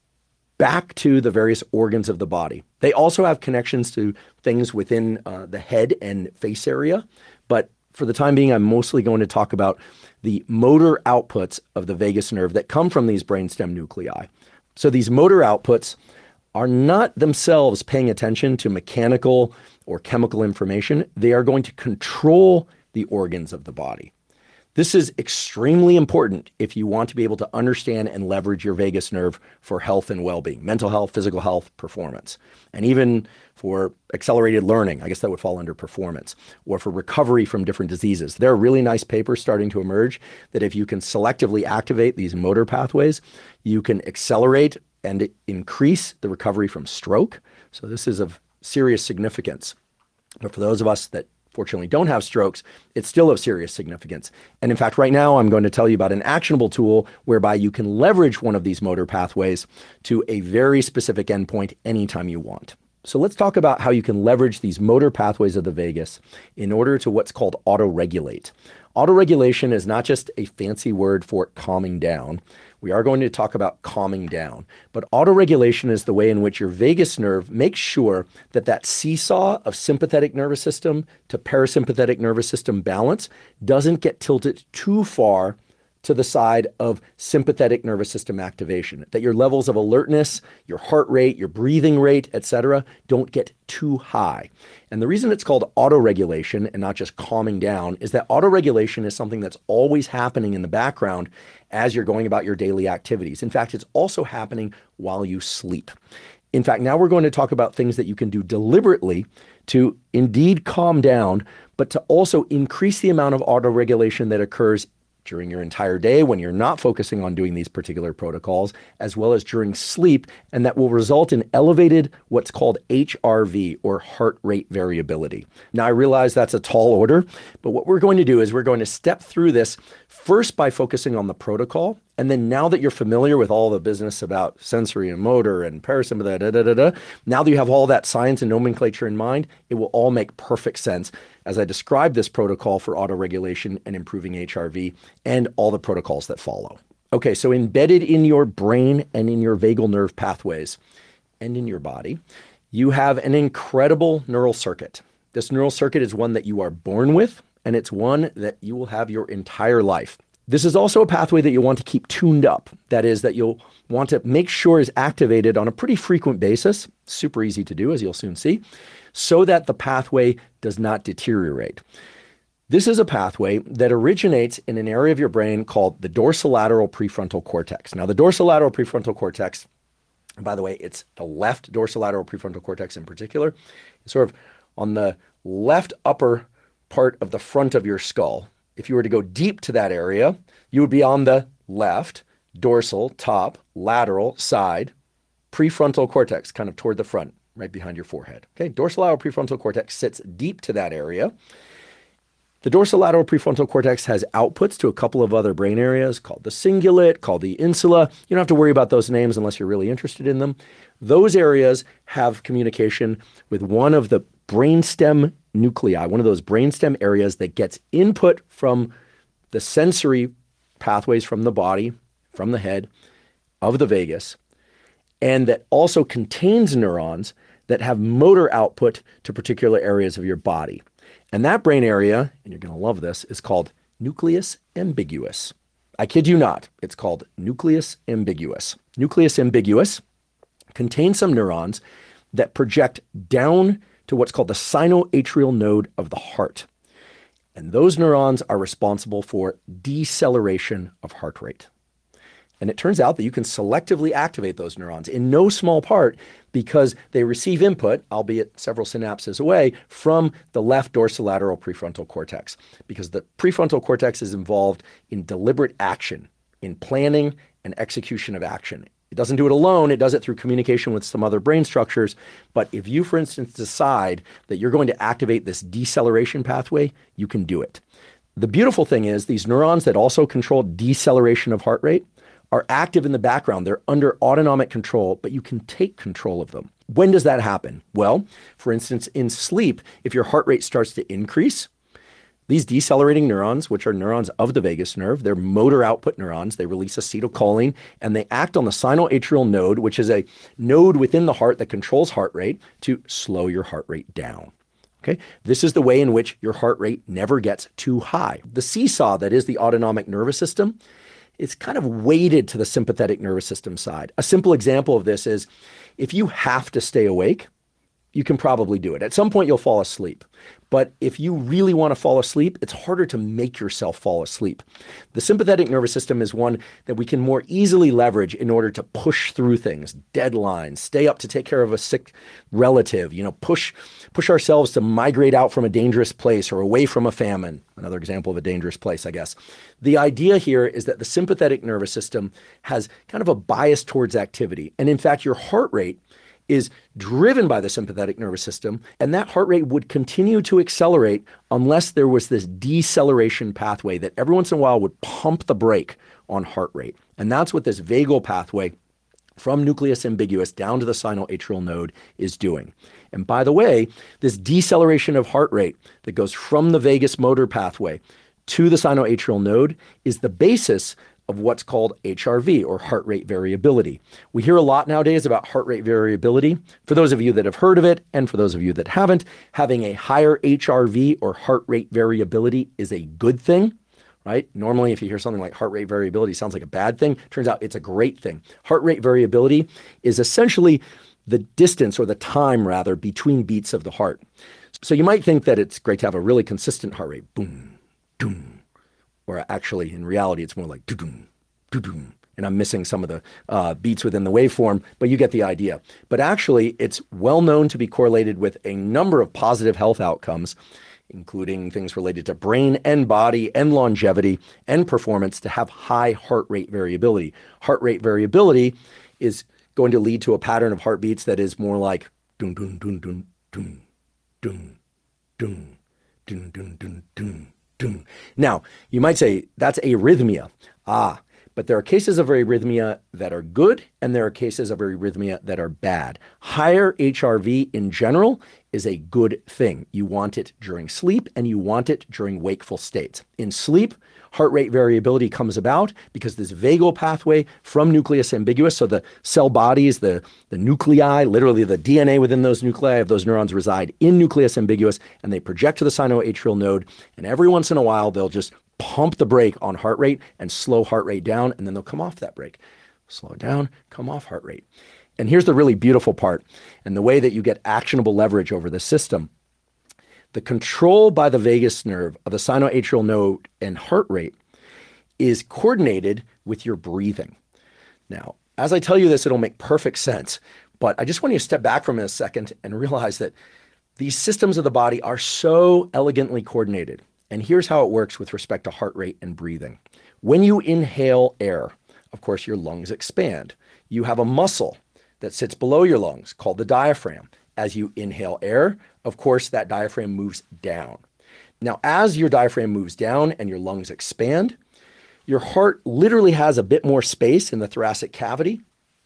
back to the various organs of the body. They also have connections to things within uh, the head and face area, but for the time being, I'm mostly going to talk about the motor outputs of the vagus nerve that come from these brainstem nuclei. So these motor outputs are not themselves paying attention to mechanical or chemical information. They are going to control the organs of the body. This is extremely important if you want to be able to understand and leverage your vagus nerve for health and well-being, mental health, physical health, performance, and even for accelerated learning. I guess that would fall under performance, or for recovery from different diseases. There are really nice papers starting to emerge that if you can selectively activate these motor pathways, you can accelerate and increase the recovery from stroke. So this is of serious significance. But for those of us that fortunately don't have strokes, it's still of serious significance. And in fact, right now, I'm going to tell you about an actionable tool whereby you can leverage one of these motor pathways to a very specific endpoint anytime you want. So let's talk about how you can leverage these motor pathways of the vagus in order to what's called autoregulate. Autoregulation is not just a fancy word for calming down. We are going to talk about calming down, but autoregulation is the way in which your vagus nerve makes sure that that seesaw of sympathetic nervous system to parasympathetic nervous system balance doesn't get tilted too far to the side of sympathetic nervous system activation, that your levels of alertness, your heart rate, your breathing rate, et cetera, don't get too high. And the reason it's called autoregulation and not just calming down is that autoregulation is something that's always happening in the background as you're going about your daily activities. In fact, it's also happening while you sleep. In fact, now we're going to talk about things that you can do deliberately to indeed calm down, but to also increase the amount of autoregulation that occurs during your entire day when you're not focusing on doing these particular protocols, as well as during sleep, and that will result in elevated what's called H R V, or heart rate variability. Now, I realize that's a tall order, but what we're going to do is we're going to step through this first by focusing on the protocol, and then now that you're familiar with all the business about sensory and motor and parasympathetic, da, da, da, da, now that you have all that science and nomenclature in mind, it will all make perfect sense as I describe this protocol for autoregulation and improving H R V and all the protocols that follow. Okay, so embedded in your brain and in your vagal nerve pathways and in your body, you have an incredible neural circuit. This neural circuit is one that you are born with, and it's one that you will have your entire life. This is also a pathway that you'll want to keep tuned up. That is, that you'll want to make sure is activated on a pretty frequent basis, super easy to do, as you'll soon see, so that the pathway does not deteriorate. This is a pathway that originates in an area of your brain called the dorsolateral prefrontal cortex. Now, the dorsolateral prefrontal cortex, and by the way, it's the left dorsolateral prefrontal cortex in particular, sort of on the left upper part of the front of your skull. If you were to go deep to that area, you would be on the left, dorsal, top, lateral, side, prefrontal cortex, kind of toward the front, right behind your forehead. Okay, dorsolateral prefrontal cortex sits deep to that area. The dorsolateral prefrontal cortex has outputs to a couple of other brain areas called the cingulate, called the insula. You don't have to worry about those names unless you're really interested in them. Those areas have communication with one of the brainstem nuclei, one of those brainstem areas that gets input from the sensory pathways from the body, from the head, of the vagus, and that also contains neurons that have motor output to particular areas of your body. And that brain area, and you're going to love this, is called nucleus ambiguus. I kid you not, it's called nucleus ambiguus. Nucleus ambiguus contains some neurons that project down to what's called the sinoatrial node of the heart. And those neurons are responsible for deceleration of heart rate. And it turns out that you can selectively activate those neurons in no small part because they receive input, albeit several synapses away, from the left dorsolateral prefrontal cortex, because the prefrontal cortex is involved in deliberate action, in planning and execution of action. It doesn't do it alone. It does it through communication with some other brain structures. But if you, for instance, decide that you're going to activate this deceleration pathway, you can do it. The beautiful thing is these neurons that also control deceleration of heart rate are active in the background. They're under autonomic control, but you can take control of them. When does that happen? Well, for instance, in sleep, if your heart rate starts to increase, these decelerating neurons, which are neurons of the vagus nerve, they're motor output neurons. They release acetylcholine, and they act on the sinoatrial node, which is a node within the heart that controls heart rate, to slow your heart rate down. Okay? This is the way in which your heart rate never gets too high. The seesaw that is the autonomic nervous system is kind of weighted to the sympathetic nervous system side. A simple example of this is if you have to stay awake, you can probably do it. At some point, you'll fall asleep. But if you really want to fall asleep, it's harder to make yourself fall asleep. The sympathetic nervous system is one that we can more easily leverage in order to push through things, deadlines, stay up to take care of a sick relative, you know, push, push ourselves to migrate out from a dangerous place or away from a famine. Another example of a dangerous place, I guess. The idea here is that the sympathetic nervous system has kind of a bias towards activity. And in fact, your heart rate is driven by the sympathetic nervous system, and that heart rate would continue to accelerate unless there was this deceleration pathway that every once in a while would pump the brake on heart rate. And that's what this vagal pathway from nucleus ambiguus down to the sinoatrial node is doing. And by the way, this deceleration of heart rate that goes from the vagus motor pathway to the sinoatrial node is the basis of what's called H R V, or heart rate variability. We hear a lot nowadays about heart rate variability. For those of you that have heard of it, and for those of you that haven't, having a higher H R V, or heart rate variability, is a good thing, right? Normally, if you hear something like heart rate variability, it sounds like a bad thing. Turns out it's a great thing. Heart rate variability is essentially the distance, or the time rather, between beats of the heart. So you might think that it's great to have a really consistent heart rate, boom, doom, or actually, in reality, it's more like doo-doom, doo-doom. And I'm missing some of the uh, beats within the waveform, but you get the idea. But actually, it's well known to be correlated with a number of positive health outcomes, including things related to brain and body and longevity and performance, to have high heart rate variability. Heart rate variability is going to lead to a pattern of heartbeats that is more like doom, doom, doom, doom, doom, doom, doom, doom, doom, doom, doom. Now, you might say that's arrhythmia. Ah, but there are cases of arrhythmia that are good, and there are cases of arrhythmia that are bad. Higher H R V in general is a good thing. You want it during sleep, and you want it during wakeful states. In sleep, heart rate variability comes about because this vagal pathway from nucleus ambiguus, so the cell bodies, the, the nuclei, literally the D N A within those nuclei of those neurons reside in nucleus ambiguus, and they project to the sinoatrial node, and every once in a while, they'll just pump the brake on heart rate and slow heart rate down, and then they'll come off that brake. Slow it down, come off heart rate. And here's the really beautiful part, and the way that you get actionable leverage over the system. The control by the vagus nerve of the sinoatrial node and heart rate is coordinated with your breathing. Now, as I tell you this, it'll make perfect sense, but I just want you to step back from it a second and realize that these systems of the body are so elegantly coordinated. And here's how it works with respect to heart rate and breathing. When you inhale air, of course, your lungs expand. You have a muscle that sits below your lungs called the diaphragm. As you inhale air, of course, that diaphragm moves down. Now, as your diaphragm moves down and your lungs expand, your heart literally has a bit more space in the thoracic cavity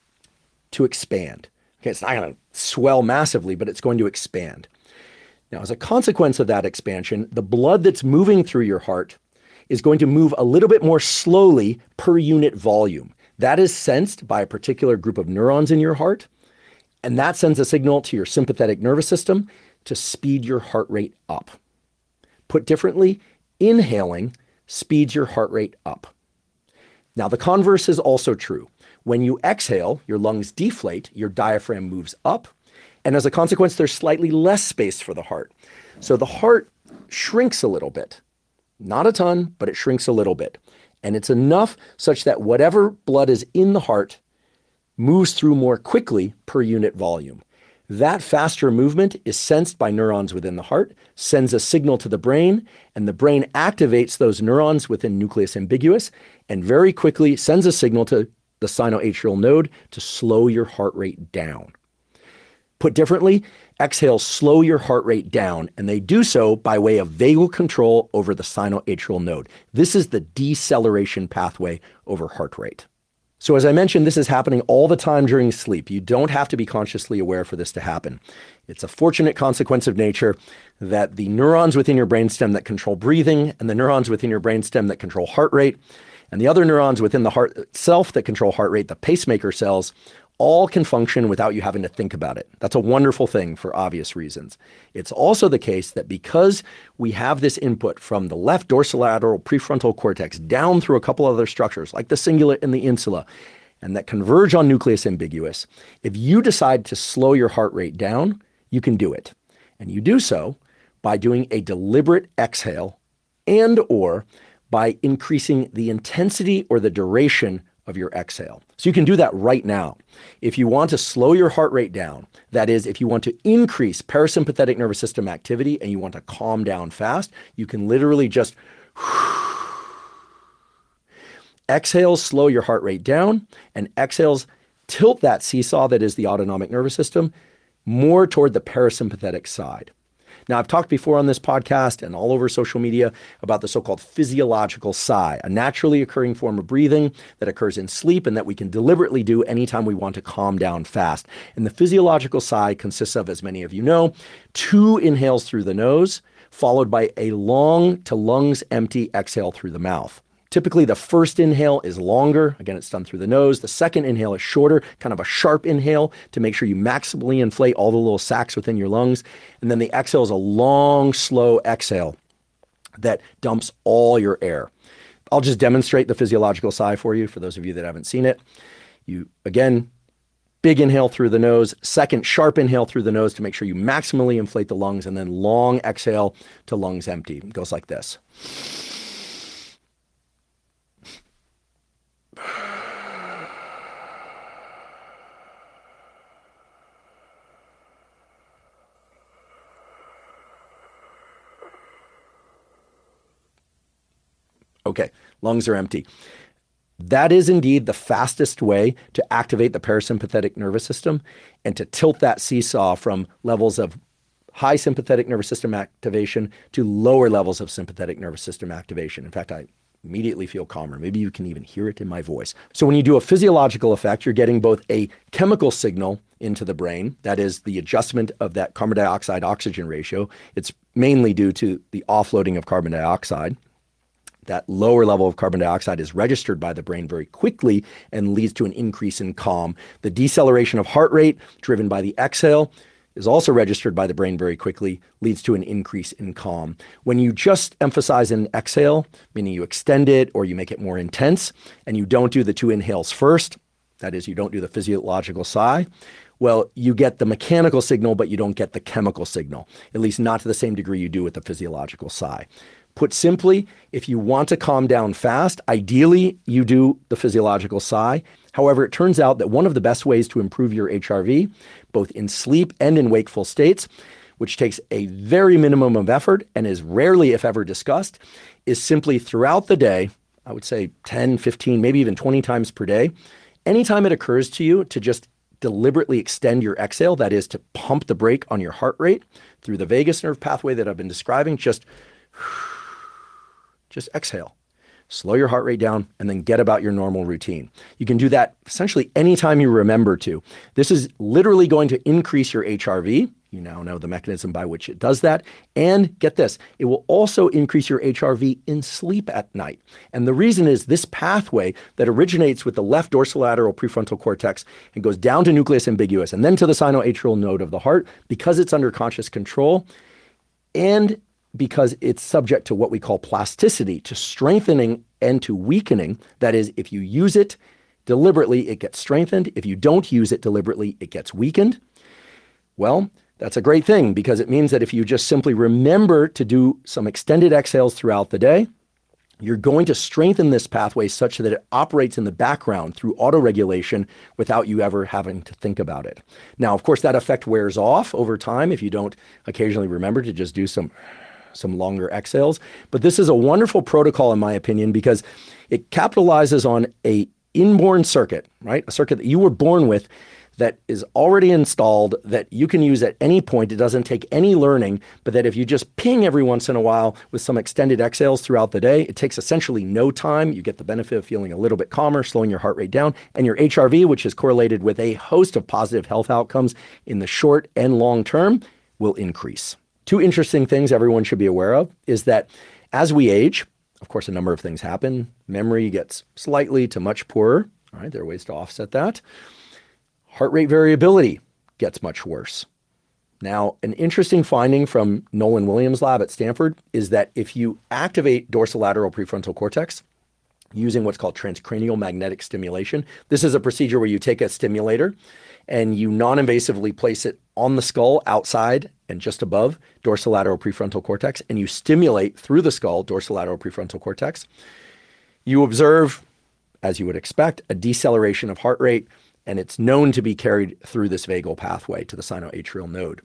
to expand. Okay, it's not going to swell massively, but it's going to expand. Now, as a consequence of that expansion, the blood that's moving through your heart is going to move a little bit more slowly per unit volume. That is sensed by a particular group of neurons in your heart, and that sends a signal to your sympathetic nervous system to speed your heart rate up. Put differently, inhaling speeds your heart rate up. Now, the converse is also true. When you exhale, your lungs deflate, your diaphragm moves up, and as a consequence, there's slightly less space for the heart. So the heart shrinks a little bit. Not a ton, but it shrinks a little bit. And it's enough such that whatever blood is in the heart moves through more quickly per unit volume. That faster movement is sensed by neurons within the heart, sends a signal to the brain, and the brain activates those neurons within nucleus ambiguus, and very quickly sends a signal to the sinoatrial node to slow your heart rate down. Put differently, exhales slow your heart rate down, and they do so by way of vagal control over the sinoatrial node. This is the deceleration pathway over heart rate. So as I mentioned, this is happening all the time during sleep. You don't have to be consciously aware for this to happen. It's a fortunate consequence of nature that the neurons within your brainstem that control breathing and the neurons within your brainstem that control heart rate and the other neurons within the heart itself that control heart rate, the pacemaker cells, all can function without you having to think about it. That's a wonderful thing for obvious reasons. It's also the case that because we have this input from the left dorsolateral prefrontal cortex down through a couple other structures like the cingulate and the insula, and that converge on nucleus ambiguus, if you decide to slow your heart rate down, you can do it. And you do so by doing a deliberate exhale and or by increasing the intensity or the duration of your exhale. So you can do that right now. If you want to slow your heart rate down, that is, if you want to increase parasympathetic nervous system activity and you want to calm down fast, you can literally just exhales slow your heart rate down, and exhales tilt that seesaw that is the autonomic nervous system more toward the parasympathetic side. Now, I've talked before on this podcast and all over social media about the so-called physiological sigh, a naturally occurring form of breathing that occurs in sleep and that we can deliberately do anytime we want to calm down fast. And the physiological sigh consists of, as many of you know, two inhales through the nose, followed by a long to lungs empty exhale through the mouth. Typically, the first inhale is longer. Again, it's done through the nose. The second inhale is shorter, kind of a sharp inhale to make sure you maximally inflate all the little sacs within your lungs. And then the exhale is a long, slow exhale that dumps all your air. I'll just demonstrate the physiological sigh for you, for those of you that haven't seen it. You, again, big inhale through the nose, second sharp inhale through the nose to make sure you maximally inflate the lungs, and then long exhale to lungs empty. It goes like this. Okay, lungs are empty. That is indeed the fastest way to activate the parasympathetic nervous system and to tilt that seesaw from levels of high sympathetic nervous system activation to lower levels of sympathetic nervous system activation. In fact, I immediately feel calmer. Maybe you can even hear it in my voice. So when you do a physiological effect, you're getting both a chemical signal into the brain, that is the adjustment of that carbon dioxide oxygen ratio. It's mainly due to the offloading of carbon dioxide. That lower level of carbon dioxide is registered by the brain very quickly and leads to an increase in calm. The deceleration of heart rate driven by the exhale is also registered by the brain very quickly, leads to an increase in calm. When you just emphasize an exhale, meaning you extend it or you make it more intense, and you don't do the two inhales first, that is, you don't do the physiological sigh, well, you get the mechanical signal, but you don't get the chemical signal, at least not to the same degree you do with the physiological sigh. Put simply, if you want to calm down fast, ideally you do the physiological sigh. However, it turns out that one of the best ways to improve your H R V, both in sleep and in wakeful states, which takes a very minimum of effort and is rarely, if ever, discussed, is simply throughout the day, I would say ten, fifteen, maybe even twenty times per day, anytime it occurs to you to just deliberately extend your exhale, that is to pump the brake on your heart rate through the vagus nerve pathway that I've been describing, just Just exhale, slow your heart rate down, and then get about your normal routine. You can do that essentially anytime you remember to. This is literally going to increase your H R V. You now know the mechanism by which it does that. And get this, it will also increase your H R V in sleep at night. And the reason is this pathway that originates with the left dorsolateral prefrontal cortex and goes down to nucleus ambiguus and then to the sinoatrial node of the heart, because it's under conscious control and because it's subject to what we call plasticity, to strengthening and to weakening. That is, if you use it deliberately, it gets strengthened. If you don't use it deliberately, it gets weakened. Well, that's a great thing, because it means that if you just simply remember to do some extended exhales throughout the day, you're going to strengthen this pathway such that it operates in the background through autoregulation without you ever having to think about it. Now, of course, that effect wears off over time if you don't occasionally remember to just do some some longer exhales. But this is a wonderful protocol, in my opinion, because it capitalizes on a inborn circuit, right? A circuit that you were born with that is already installed, that you can use at any point. It doesn't take any learning, but that if you just ping every once in a while with some extended exhales throughout the day, it takes essentially no time. You get the benefit of feeling a little bit calmer, slowing your heart rate down, and your H R V, which is correlated with a host of positive health outcomes in the short and long term, will increase. Two interesting things everyone should be aware of is that as we age, of course, a number of things happen. Memory gets slightly to much poorer. All right, there are ways to offset that. Heart rate variability gets much worse. Now, an interesting finding from Nolan Williams' lab at Stanford is that if you activate dorsolateral prefrontal cortex using what's called transcranial magnetic stimulation, this is a procedure where you take a stimulator and you non-invasively place it on the skull outside and just above dorsolateral prefrontal cortex, and you stimulate through the skull dorsolateral prefrontal cortex. You observe, as you would expect, a deceleration of heart rate, and it's known to be carried through this vagal pathway to the sinoatrial node.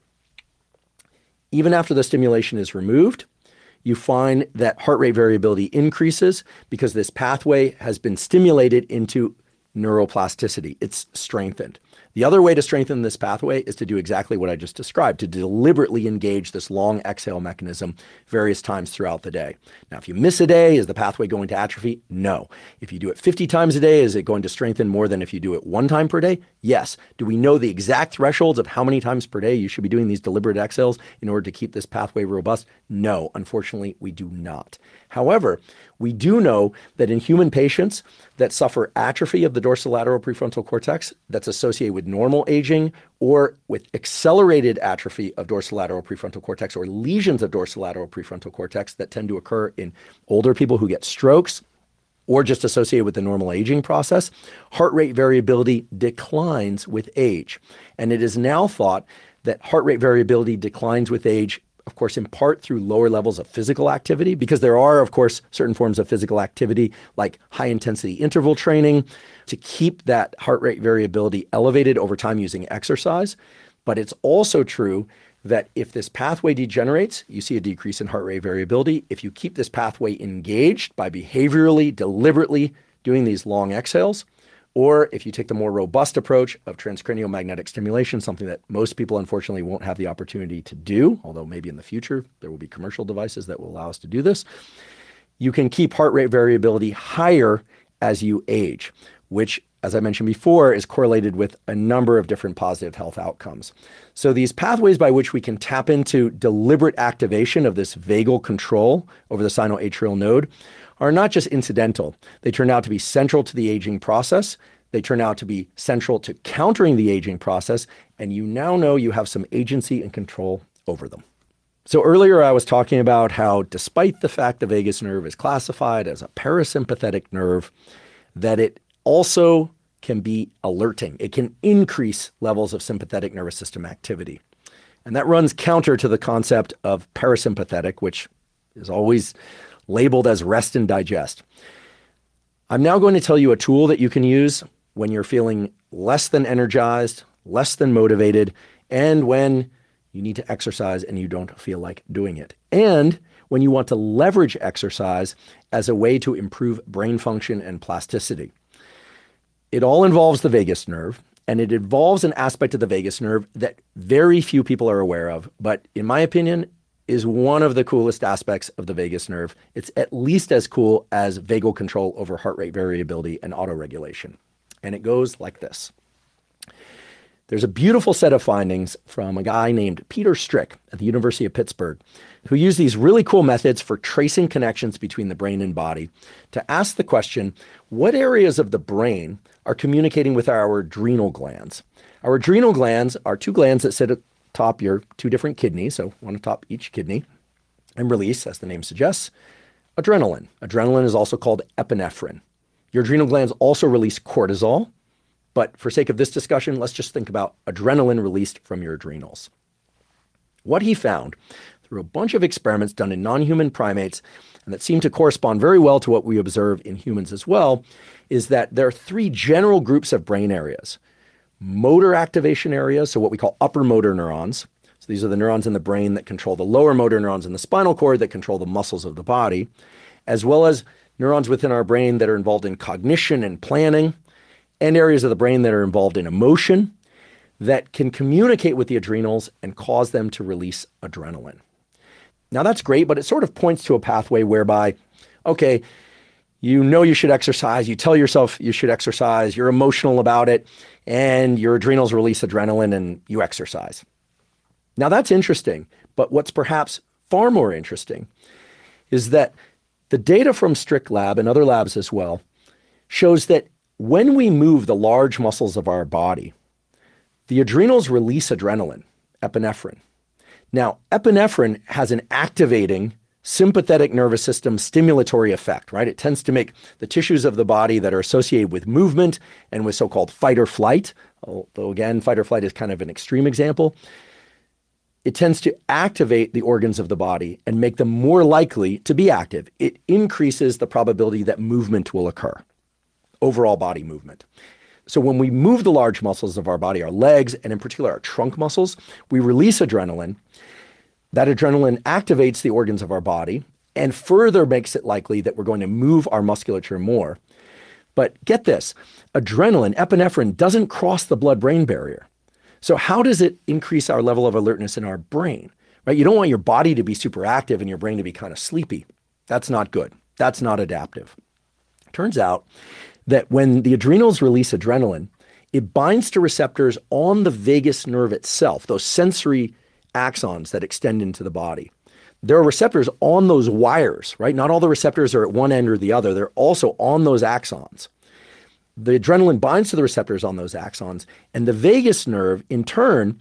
Even after the stimulation is removed, you find that heart rate variability increases because this pathway has been stimulated into neuroplasticity. It's strengthened. The other way to strengthen this pathway is to do exactly what I just described, to deliberately engage this long exhale mechanism various times throughout the day. Now, if you miss a day, is the pathway going to atrophy? No. If you do it fifty times a day, is it going to strengthen more than if you do it one time per day? Yes. Do we know the exact thresholds of how many times per day you should be doing these deliberate exhales in order to keep this pathway robust? No, unfortunately, we do not. However, we do know that in human patients that suffer atrophy of the dorsolateral prefrontal cortex that's associated with normal aging or with accelerated atrophy of dorsolateral prefrontal cortex or lesions of dorsolateral prefrontal cortex that tend to occur in older people who get strokes or just associated with the normal aging process, heart rate variability declines with age. And it is now thought that heart rate variability declines with age, of course, in part through lower levels of physical activity, because there are, of course, certain forms of physical activity like high intensity interval training to keep that heart rate variability elevated over time using exercise. But it's also true that if this pathway degenerates, you see a decrease in heart rate variability. If you keep this pathway engaged by behaviorally, deliberately doing these long exhales, or if you take the more robust approach of transcranial magnetic stimulation, something that most people unfortunately won't have the opportunity to do, although maybe in the future there will be commercial devices that will allow us to do this, you can keep heart rate variability higher as you age, which, as I mentioned before, is correlated with a number of different positive health outcomes. So these pathways by which we can tap into deliberate activation of this vagal control over the sinoatrial node are not just incidental. They turn out to be central to the aging process. They turn out to be central to countering the aging process, and you now know you have some agency and control over them. So earlier I was talking about how, despite the fact the vagus nerve is classified as a parasympathetic nerve, that it also can be alerting. It can increase levels of sympathetic nervous system activity. And that runs counter to the concept of parasympathetic, which is always labeled as rest and digest. I'm now going to tell you a tool that you can use when you're feeling less than energized, less than motivated, and when you need to exercise and you don't feel like doing it. And when you want to leverage exercise as a way to improve brain function and plasticity. It all involves the vagus nerve, and it involves an aspect of the vagus nerve that very few people are aware of, but in my opinion, is one of the coolest aspects of the vagus nerve. It's at least as cool as vagal control over heart rate variability and autoregulation. And it goes like this. There's a beautiful set of findings from a guy named Peter Strick at the University of Pittsburgh, who used these really cool methods for tracing connections between the brain and body to ask the question, what areas of the brain are communicating with our adrenal glands? Our adrenal glands are two glands that sit atop your two different kidneys, so one atop each kidney, and release, as the name suggests, adrenaline. Adrenaline is also called epinephrine. Your adrenal glands also release cortisol, but for sake of this discussion, let's just think about adrenaline released from your adrenals. What he found through a bunch of experiments done in non-human primates, and that seem to correspond very well to what we observe in humans as well, is that there are three general groups of brain areas. Motor activation areas, so what we call upper motor neurons. So these are the neurons in the brain that control the lower motor neurons in the spinal cord that control the muscles of the body, as well as neurons within our brain that are involved in cognition and planning, and areas of the brain that are involved in emotion that can communicate with the adrenals and cause them to release adrenaline. Now that's great, but it sort of points to a pathway whereby, okay, you know you should exercise, you tell yourself you should exercise, you're emotional about it, and your adrenals release adrenaline and you exercise. Now that's interesting, but what's perhaps far more interesting is that the data from Strict Lab and other labs as well shows that when we move the large muscles of our body, the adrenals release adrenaline, epinephrine. Now, epinephrine has an activating sympathetic nervous system stimulatory effect, right? It tends to make the tissues of the body that are associated with movement and with so-called fight or flight, although again, fight or flight is kind of an extreme example. It tends to activate the organs of the body and make them more likely to be active. It increases the probability that movement will occur, overall body movement. So when we move the large muscles of our body, our legs, and in particular our trunk muscles, we release adrenaline. That adrenaline activates the organs of our body and further makes it likely that we're going to move our musculature more. But get this, adrenaline, epinephrine, doesn't cross the blood-brain barrier. So how does it increase our level of alertness in our brain, right? You don't want your body to be super active and your brain to be kind of sleepy. That's not good. That's not adaptive. Turns out that when the adrenals release adrenaline, it binds to receptors on the vagus nerve itself, those sensory axons that extend into the body. There are receptors on those wires, right? Not all the receptors are at one end or the other. They're also on those axons. The adrenaline binds to the receptors on those axons, and the vagus nerve, in turn,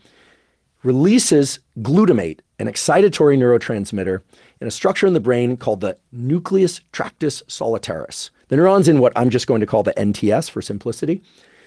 releases glutamate, an excitatory neurotransmitter, in a structure in the brain called the nucleus tractus solitarius. The neurons in what I'm just going to call the N T S for simplicity,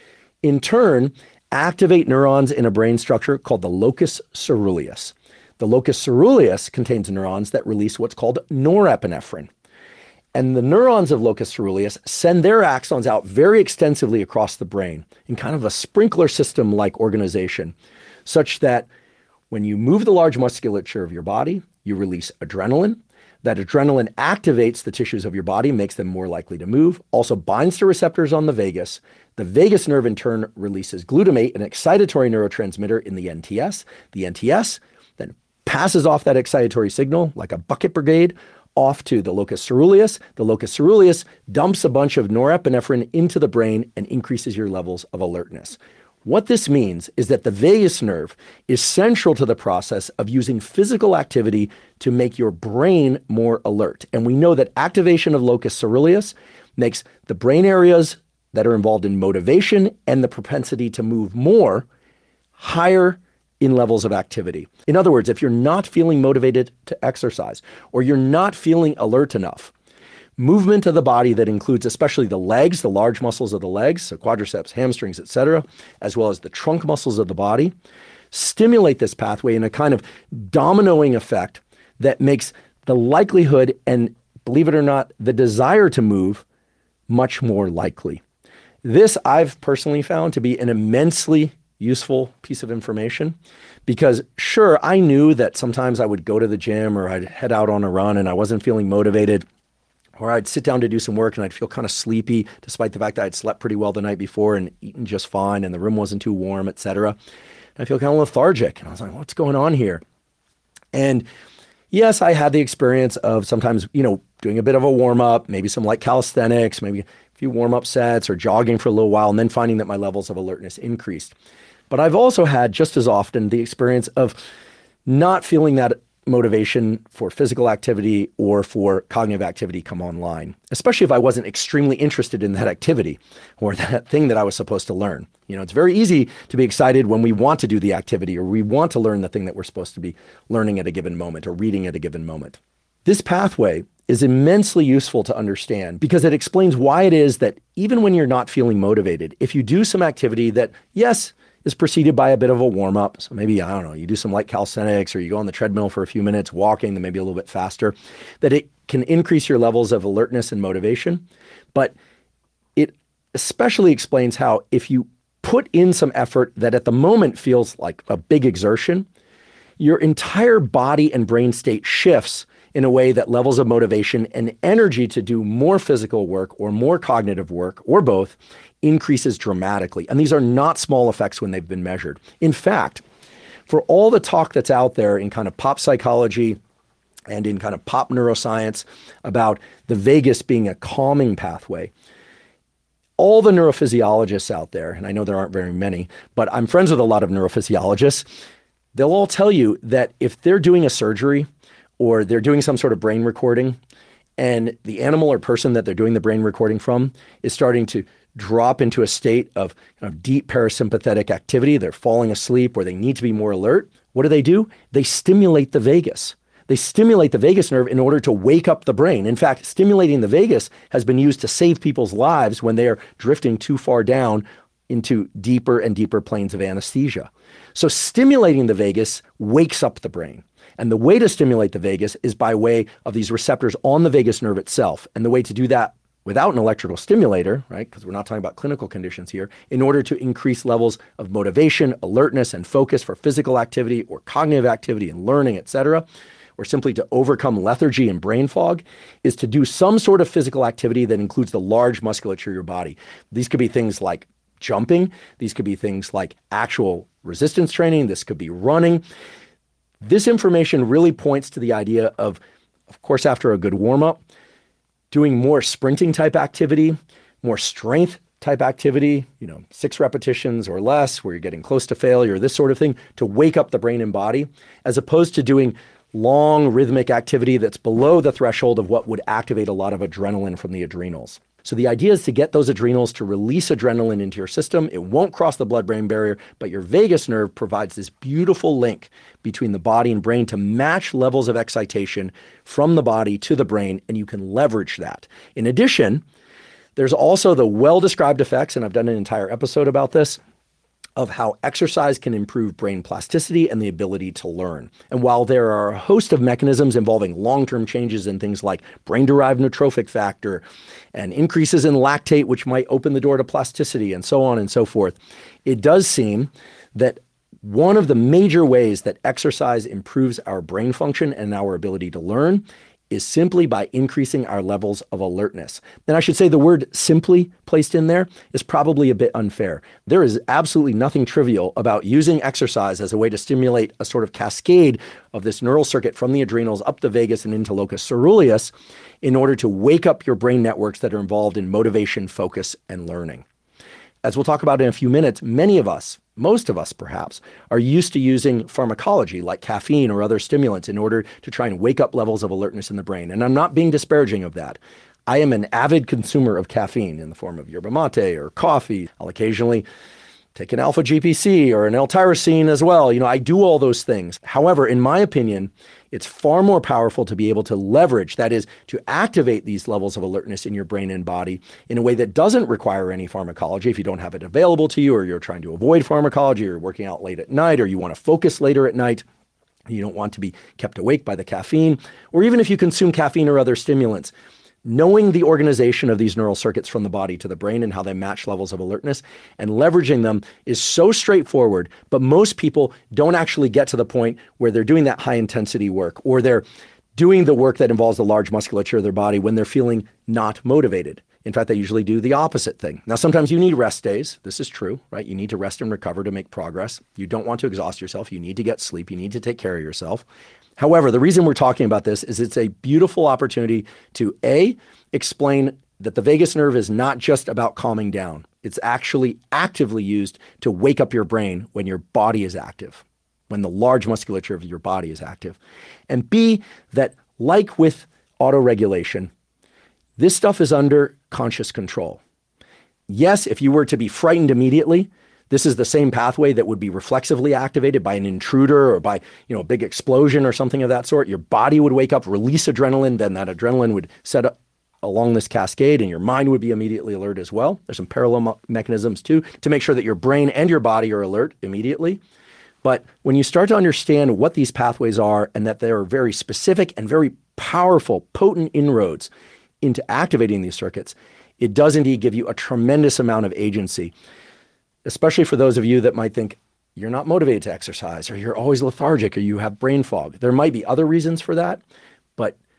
in turn, activate neurons in a brain structure called the locus ceruleus. The locus ceruleus contains neurons that release what's called norepinephrine. And the neurons of locus ceruleus send their axons out very extensively across the brain in kind of a sprinkler system-like organization, such that when you move the large musculature of your body, you release adrenaline. That adrenaline activates the tissues of your body, makes them more likely to move, also binds to receptors on the vagus. The vagus nerve in turn releases glutamate, an excitatory neurotransmitter in the N T S. The N T S then passes off that excitatory signal like a bucket brigade off to the locus ceruleus. The locus ceruleus dumps a bunch of norepinephrine into the brain and increases your levels of alertness. What this means is that the vagus nerve is central to the process of using physical activity to make your brain more alert. And we know that activation of locus ceruleus makes the brain areas that are involved in motivation and the propensity to move more higher in levels of activity. In other words, if you're not feeling motivated to exercise or you're not feeling alert enough, movement of the body that includes especially the legs, the large muscles of the legs, so quadriceps, hamstrings, et cetera, as well as the trunk muscles of the body, stimulate this pathway in a kind of dominoing effect that makes the likelihood and, believe it or not, the desire to move much more likely. This I've personally found to be an immensely useful piece of information because sure, I knew that sometimes I would go to the gym or I'd head out on a run and I wasn't feeling motivated, or I'd sit down to do some work and I'd feel kind of sleepy despite the fact that I'd slept pretty well the night before and eaten just fine and the room wasn't too warm, et cetera. I feel kind of lethargic. And I was like, what's going on here? And yes, I had the experience of sometimes, you know, doing a bit of a warm up, maybe some light calisthenics, maybe a few warm up sets or jogging for a little while, and then finding that my levels of alertness increased. But I've also had just as often the experience of not feeling that motivation for physical activity or for cognitive activity come online, especially if I wasn't extremely interested in that activity or that thing that I was supposed to learn. You know, it's very easy to be excited when we want to do the activity or we want to learn the thing that we're supposed to be learning at a given moment or reading at a given moment. This pathway is immensely useful to understand because it explains why it is that even when you're not feeling motivated, if you do some activity that, yes, is preceded by a bit of a warm-up. So maybe, I don't know, you do some light calisthenics or you go on the treadmill for a few minutes, walking, then maybe a little bit faster, that it can increase your levels of alertness and motivation. But it especially explains how if you put in some effort that at the moment feels like a big exertion, your entire body and brain state shifts in a way that levels of motivation and energy to do more physical work or more cognitive work, or both, increases dramatically. And these are not small effects when they've been measured. In fact, for all the talk that's out there in kind of pop psychology and in kind of pop neuroscience about the vagus being a calming pathway, all the neurophysiologists out there, and I know there aren't very many, but I'm friends with a lot of neurophysiologists, they'll all tell you that if they're doing a surgery or they're doing some sort of brain recording, and the animal or person that they're doing the brain recording from is starting to drop into a state of kind of deep parasympathetic activity, they're falling asleep or they need to be more alert, what do they do? They stimulate the vagus. They stimulate the vagus nerve in order to wake up the brain. In fact, stimulating the vagus has been used to save people's lives when they are drifting too far down into deeper and deeper planes of anesthesia. So stimulating the vagus wakes up the brain. And the way to stimulate the vagus is by way of these receptors on the vagus nerve itself. And the way to do that without an electrical stimulator, right, because we're not talking about clinical conditions here, in order to increase levels of motivation, alertness, and focus for physical activity or cognitive activity and learning, et cetera, or simply to overcome lethargy and brain fog, is to do some sort of physical activity that includes the large musculature of your body. These could be things like jumping. These could be things like actual resistance training. This could be running. This information really points to the idea of, of course, after a good warm-up, doing more sprinting type activity, more strength type activity, you know, six repetitions or less, where you're getting close to failure, this sort of thing, to wake up the brain and body, as opposed to doing long rhythmic activity that's below the threshold of what would activate a lot of adrenaline from the adrenals. So the idea is to get those adrenals to release adrenaline into your system. It won't cross the blood-brain barrier, but your vagus nerve provides this beautiful link between the body and brain to match levels of excitation from the body to the brain, and you can leverage that. In addition, there's also the well-described effects, and I've done an entire episode about this, of how exercise can improve brain plasticity and the ability to learn. And while there are a host of mechanisms involving long-term changes in things like brain-derived neurotrophic factor and increases in lactate, which might open the door to plasticity and so on and so forth, it does seem that one of the major ways that exercise improves our brain function and our ability to learn is simply by increasing our levels of alertness. And I should say the word simply placed in there is probably a bit unfair. There is absolutely nothing trivial about using exercise as a way to stimulate a sort of cascade of this neural circuit from the adrenals up the vagus and into locus coeruleus in order to wake up your brain networks that are involved in motivation, focus, and learning. As we'll talk about in a few minutes, many of us, most of us perhaps, are used to using pharmacology like caffeine or other stimulants in order to try and wake up levels of alertness in the brain. And I'm not being disparaging of that. I am an avid consumer of caffeine in the form of yerba mate or coffee. I'll occasionally take an alpha G P C or an L-tyrosine as well. You know, I do all those things. However, in my opinion, it's far more powerful to be able to leverage, that is, to activate these levels of alertness in your brain and body in a way that doesn't require any pharmacology. If you don't have it available to you, or you're trying to avoid pharmacology, or you're working out late at night, or you want to focus later at night, you don't want to be kept awake by the caffeine, or even if you consume caffeine or other stimulants, knowing the organization of these neural circuits from the body to the brain and how they match levels of alertness and leveraging them is so straightforward, but most people don't actually get to the point where they're doing that high intensity work, or they're doing the work that involves the large musculature of their body when they're feeling not motivated. In fact, they usually do the opposite thing. Now, sometimes you need rest days. This is true, right? You need to rest and recover to make progress. You don't want to exhaust yourself. You need to get sleep. You need to take care of yourself. However, the reason we're talking about this is it's a beautiful opportunity to A, explain that the vagus nerve is not just about calming down. It's actually actively used to wake up your brain when your body is active, when the large musculature of your body is active. And B, that like with autoregulation, this stuff is under conscious control. Yes, if you were to be frightened immediately, this is the same pathway that would be reflexively activated by an intruder or by, you know, a big explosion or something of that sort. Your body would wake up, release adrenaline, then that adrenaline would set up along this cascade and your mind would be immediately alert as well. There's some parallel mo- mechanisms too to make sure that your brain and your body are alert immediately. But when you start to understand what these pathways are and that they are very specific and very powerful, potent inroads into activating these circuits, it does indeed give you a tremendous amount of agency, especially for those of you that might think you're not motivated to exercise, or you're always lethargic, or you have brain fog. There might be other reasons for that, but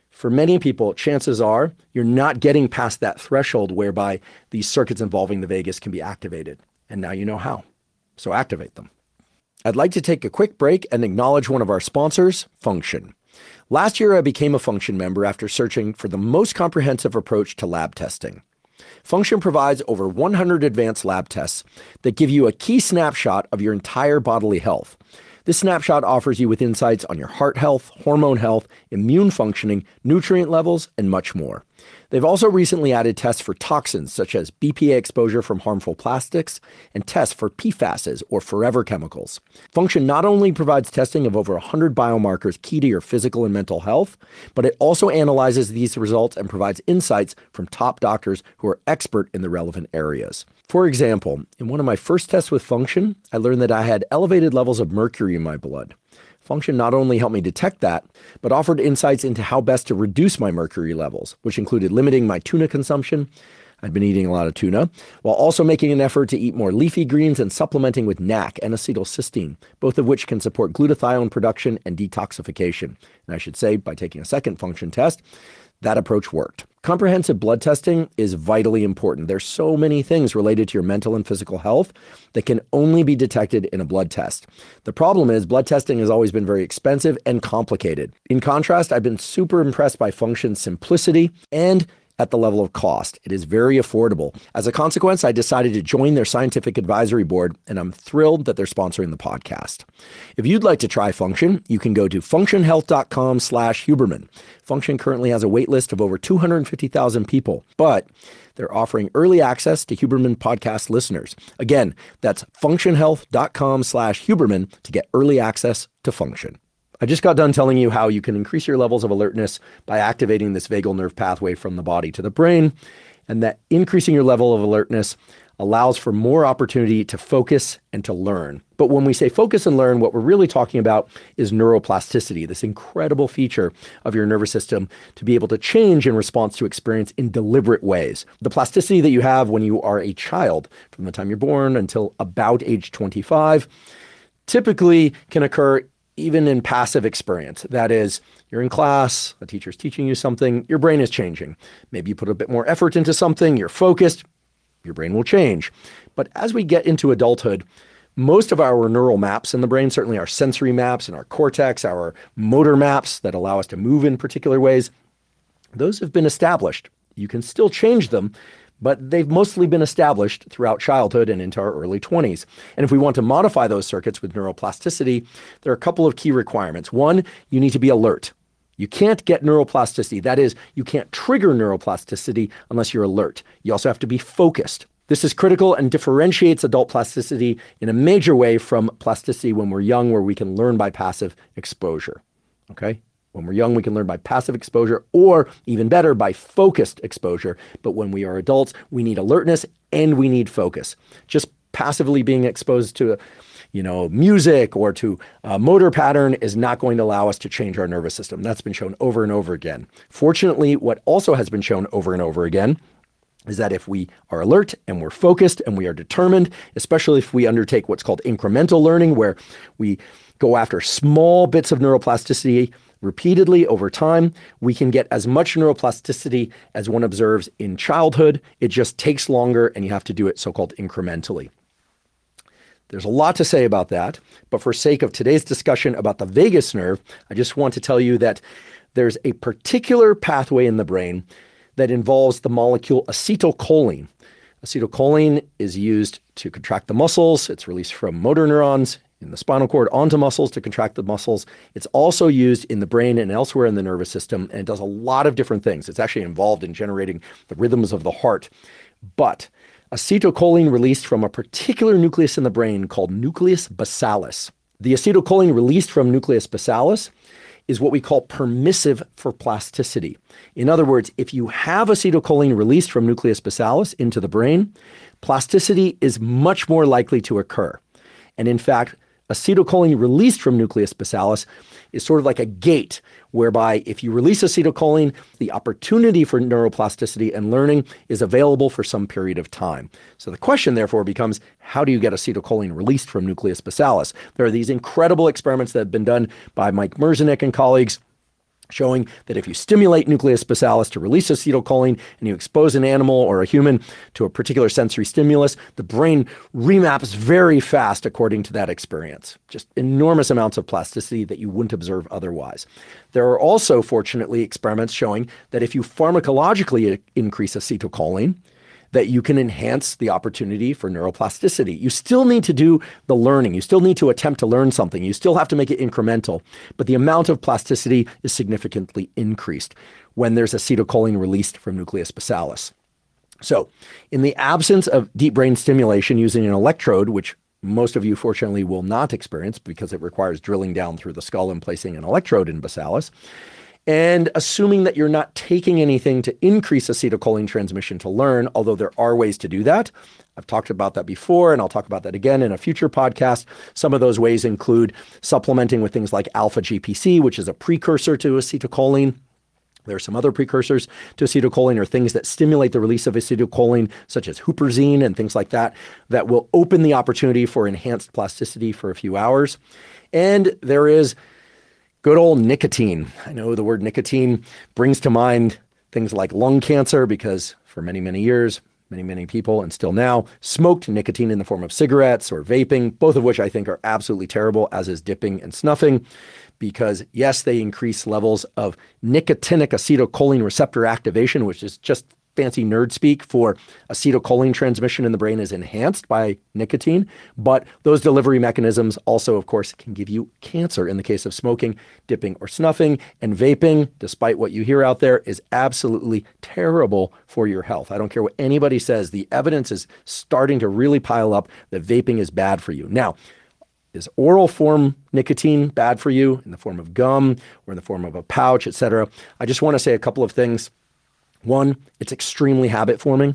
For many people, chances are you're not getting past that threshold whereby these circuits involving the vagus can be activated. And now you know how. So activate them. I'd like to take a quick break and acknowledge one of our sponsors, Function. Last year, I became a Function member after searching for the most comprehensive approach to lab testing. Function provides over one hundred advanced lab tests that give you a key snapshot of your entire bodily health. This snapshot offers you with insights on your heart health, hormone health, immune functioning, nutrient levels, and much more. They've also recently added tests for toxins such as B P A exposure from harmful plastics and tests for P FASs or forever chemicals. Function not only provides testing of over one hundred biomarkers key to your physical and mental health, but it also analyzes these results and provides insights from top doctors who are expert in the relevant areas. For example, in one of my first tests with Function, I learned that I had elevated levels of mercury in my blood. Function not only helped me detect that, but offered insights into how best to reduce my mercury levels, which included limiting my tuna consumption. I'd been eating a lot of tuna, while also making an effort to eat more leafy greens and supplementing with N A C and acetylcysteine, both of which can support glutathione production and detoxification. And I should say, by taking a second Function test, that approach worked. Comprehensive blood testing is vitally important. There's so many things related to your mental and physical health that can only be detected in a blood test. The problem is blood testing has always been very expensive and complicated. In contrast, I've been super impressed by Function's simplicity and at the level of cost. It is very affordable. As a consequence, I decided to join their scientific advisory board, and I'm thrilled that they're sponsoring the podcast. If you'd like to try Function, you can go to functionhealth.com slash Huberman. Function currently has a wait list of over two hundred fifty thousand people, but they're offering early access to Huberman podcast listeners. Again, that's functionhealth.com slash Huberman to get early access to Function. I just got done telling you how you can increase your levels of alertness by activating this vagal nerve pathway from the body to the brain, and that increasing your level of alertness allows for more opportunity to focus and to learn. But when we say focus and learn, what we're really talking about is neuroplasticity, this incredible feature of your nervous system to be able to change in response to experience in deliberate ways. The plasticity that you have when you are a child, from the time you're born until about age twenty-five, typically can occur even in passive experience. That is, you're in class, a teacher's teaching you something, your brain is changing. Maybe you put a bit more effort into something, you're focused, your brain will change. But as we get into adulthood, most of our neural maps in the brain, certainly our sensory maps and our cortex, our motor maps that allow us to move in particular ways, those have been established. You can still change them, but they've mostly been established throughout childhood and into our early twenties. And if we want to modify those circuits with neuroplasticity, there are a couple of key requirements. One, you need to be alert. You can't get neuroplasticity. That is, you can't trigger neuroplasticity unless you're alert. You also have to be focused. This is critical and differentiates adult plasticity in a major way from plasticity when we're young, where we can learn by passive exposure. Okay? When we're young, we can learn by passive exposure, or even better, by focused exposure. But when we are adults, we need alertness and we need focus. Just passively being exposed to, you know, music or to a motor pattern is not going to allow us to change our nervous system. That's been shown over and over again. Fortunately, what also has been shown over and over again is that if we are alert and we're focused and we are determined, especially if we undertake what's called incremental learning, where we go after small bits of neuroplasticity repeatedly over time, we can get as much neuroplasticity as one observes in childhood. It just takes longer, and you have to do it so-called incrementally. There's a lot to say about that, but for sake of today's discussion about the vagus nerve, I just want to tell you that there's a particular pathway in the brain that involves the molecule acetylcholine. Acetylcholine is used to contract the muscles. It's released from motor neurons in the spinal cord onto muscles to contract the muscles. It's also used in the brain and elsewhere in the nervous system, and it does a lot of different things. It's actually involved in generating the rhythms of the heart. But acetylcholine released from a particular nucleus in the brain called nucleus basalis. The acetylcholine released from nucleus basalis is what we call permissive for plasticity. In other words, if you have acetylcholine released from nucleus basalis into the brain, plasticity is much more likely to occur. And in fact, acetylcholine released from nucleus basalis is sort of like a gate whereby if you release acetylcholine, the opportunity for neuroplasticity and learning is available for some period of time. So the question therefore becomes, how do you get acetylcholine released from nucleus basalis? There are these incredible experiments that have been done by Mike Merzenich and colleagues showing that if you stimulate nucleus basalis to release acetylcholine and you expose an animal or a human to a particular sensory stimulus, the brain remaps very fast according to that experience. Just enormous amounts of plasticity that you wouldn't observe otherwise. There are also, fortunately, experiments showing that if you pharmacologically increase acetylcholine, that you can enhance the opportunity for neuroplasticity. You still need to do the learning. You still need to attempt to learn something. You still have to make it incremental, but the amount of plasticity is significantly increased when there's acetylcholine released from nucleus basalis. So in the absence of deep brain stimulation using an electrode, which most of you fortunately will not experience because it requires drilling down through the skull and placing an electrode in basalis, and assuming that you're not taking anything to increase acetylcholine transmission to learn, although there are ways to do that. I've talked about that before, and I'll talk about that again in a future podcast. Some of those ways include supplementing with things like alpha G P C, which is a precursor to acetylcholine. There are some other precursors to acetylcholine or things that stimulate the release of acetylcholine, such as huperzine and things like that, that will open the opportunity for enhanced plasticity for a few hours. And there is good old nicotine. I know the word nicotine brings to mind things like lung cancer because for many, many years, many, many people, and still now, smoked nicotine in the form of cigarettes or vaping, both of which I think are absolutely terrible, as is dipping and snuffing, because yes, they increase levels of nicotinic acetylcholine receptor activation, which is just fancy nerd speak for acetylcholine transmission in the brain is enhanced by nicotine. But those delivery mechanisms also, of course, can give you cancer in the case of smoking, dipping, or snuffing. And vaping, despite what you hear out there, is absolutely terrible for your health. I don't care what anybody says. The evidence is starting to really pile up that vaping is bad for you. Now, is oral form nicotine bad for you in the form of gum or in the form of a pouch, et cetera? I just want to say a couple of things. One, it's extremely habit forming.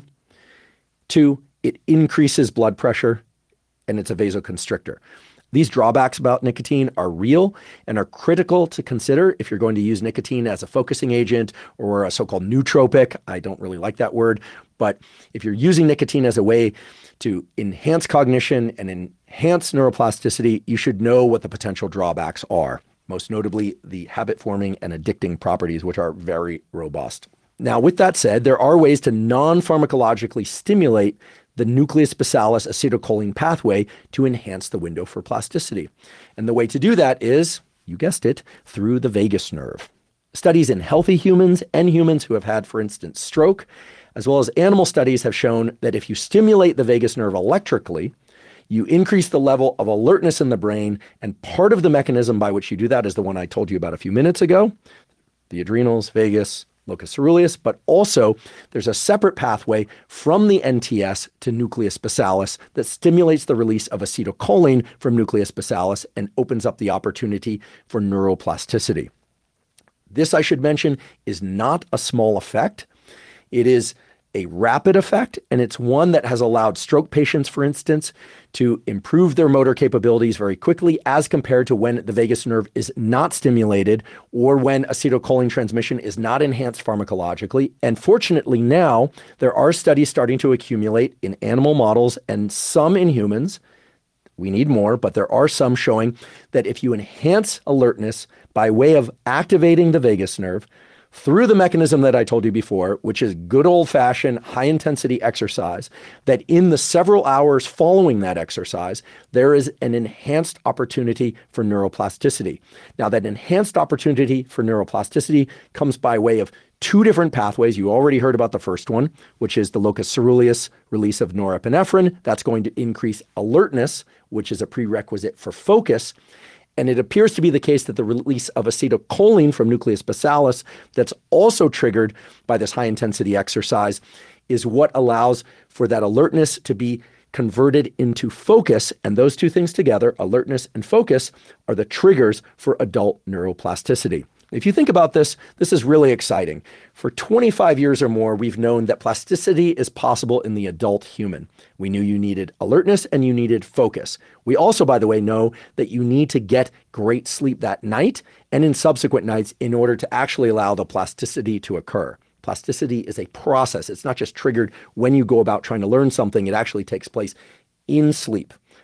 Two, it increases blood pressure and it's a vasoconstrictor. These drawbacks about nicotine are real and are critical to consider if you're going to use nicotine as a focusing agent or a so-called nootropic. I don't really like that word, but if you're using nicotine as a way to enhance cognition and enhance neuroplasticity, you should know what the potential drawbacks are, most notably the habit forming and addicting properties, which are very robust. Now, with that said, there are ways to non-pharmacologically stimulate the nucleus basalis acetylcholine pathway to enhance the window for plasticity. And the way to do that is, you guessed it, through the vagus nerve. Studies in healthy humans and humans who have had, for instance, stroke, as well as animal studies have shown that if you stimulate the vagus nerve electrically, you increase the level of alertness in the brain, and part of the mechanism by which you do that is the one I told you about a few minutes ago, the adrenals, vagus, locus coeruleus, but also there's a separate pathway from the N T S to nucleus basalis that stimulates the release of acetylcholine from nucleus basalis and opens up the opportunity for neuroplasticity. This, I should mention, is not a small effect. It is a rapid effect, and it's one that has allowed stroke patients, for instance, to improve their motor capabilities very quickly as compared to when the vagus nerve is not stimulated or when acetylcholine transmission is not enhanced pharmacologically. And fortunately now, there are studies starting to accumulate in animal models and some in humans. We need more, but there are some showing that if you enhance alertness by way of activating the vagus nerve, through the mechanism that I told you before, which is good old-fashioned high-intensity exercise, that in the several hours following that exercise, there is an enhanced opportunity for neuroplasticity. Now, that enhanced opportunity for neuroplasticity comes by way of two different pathways. You already heard about the first one, which is the locus coeruleus release of norepinephrine. That's going to increase alertness, which is a prerequisite for focus. And it appears to be the case that the release of acetylcholine from nucleus basalis that's also triggered by this high-intensity exercise is what allows for that alertness to be converted into focus. And those two things together, alertness and focus, are the triggers for adult neuroplasticity. If you think about this, this is really exciting. For twenty-five years or more, we've known that plasticity is possible in the adult human. We knew you needed alertness and you needed focus. We also, by the way, know that you need to get great sleep that night and in subsequent nights in order to actually allow the plasticity to occur. Plasticity is a process. It's not just triggered when you go about trying to learn something. It actually takes place in sleep.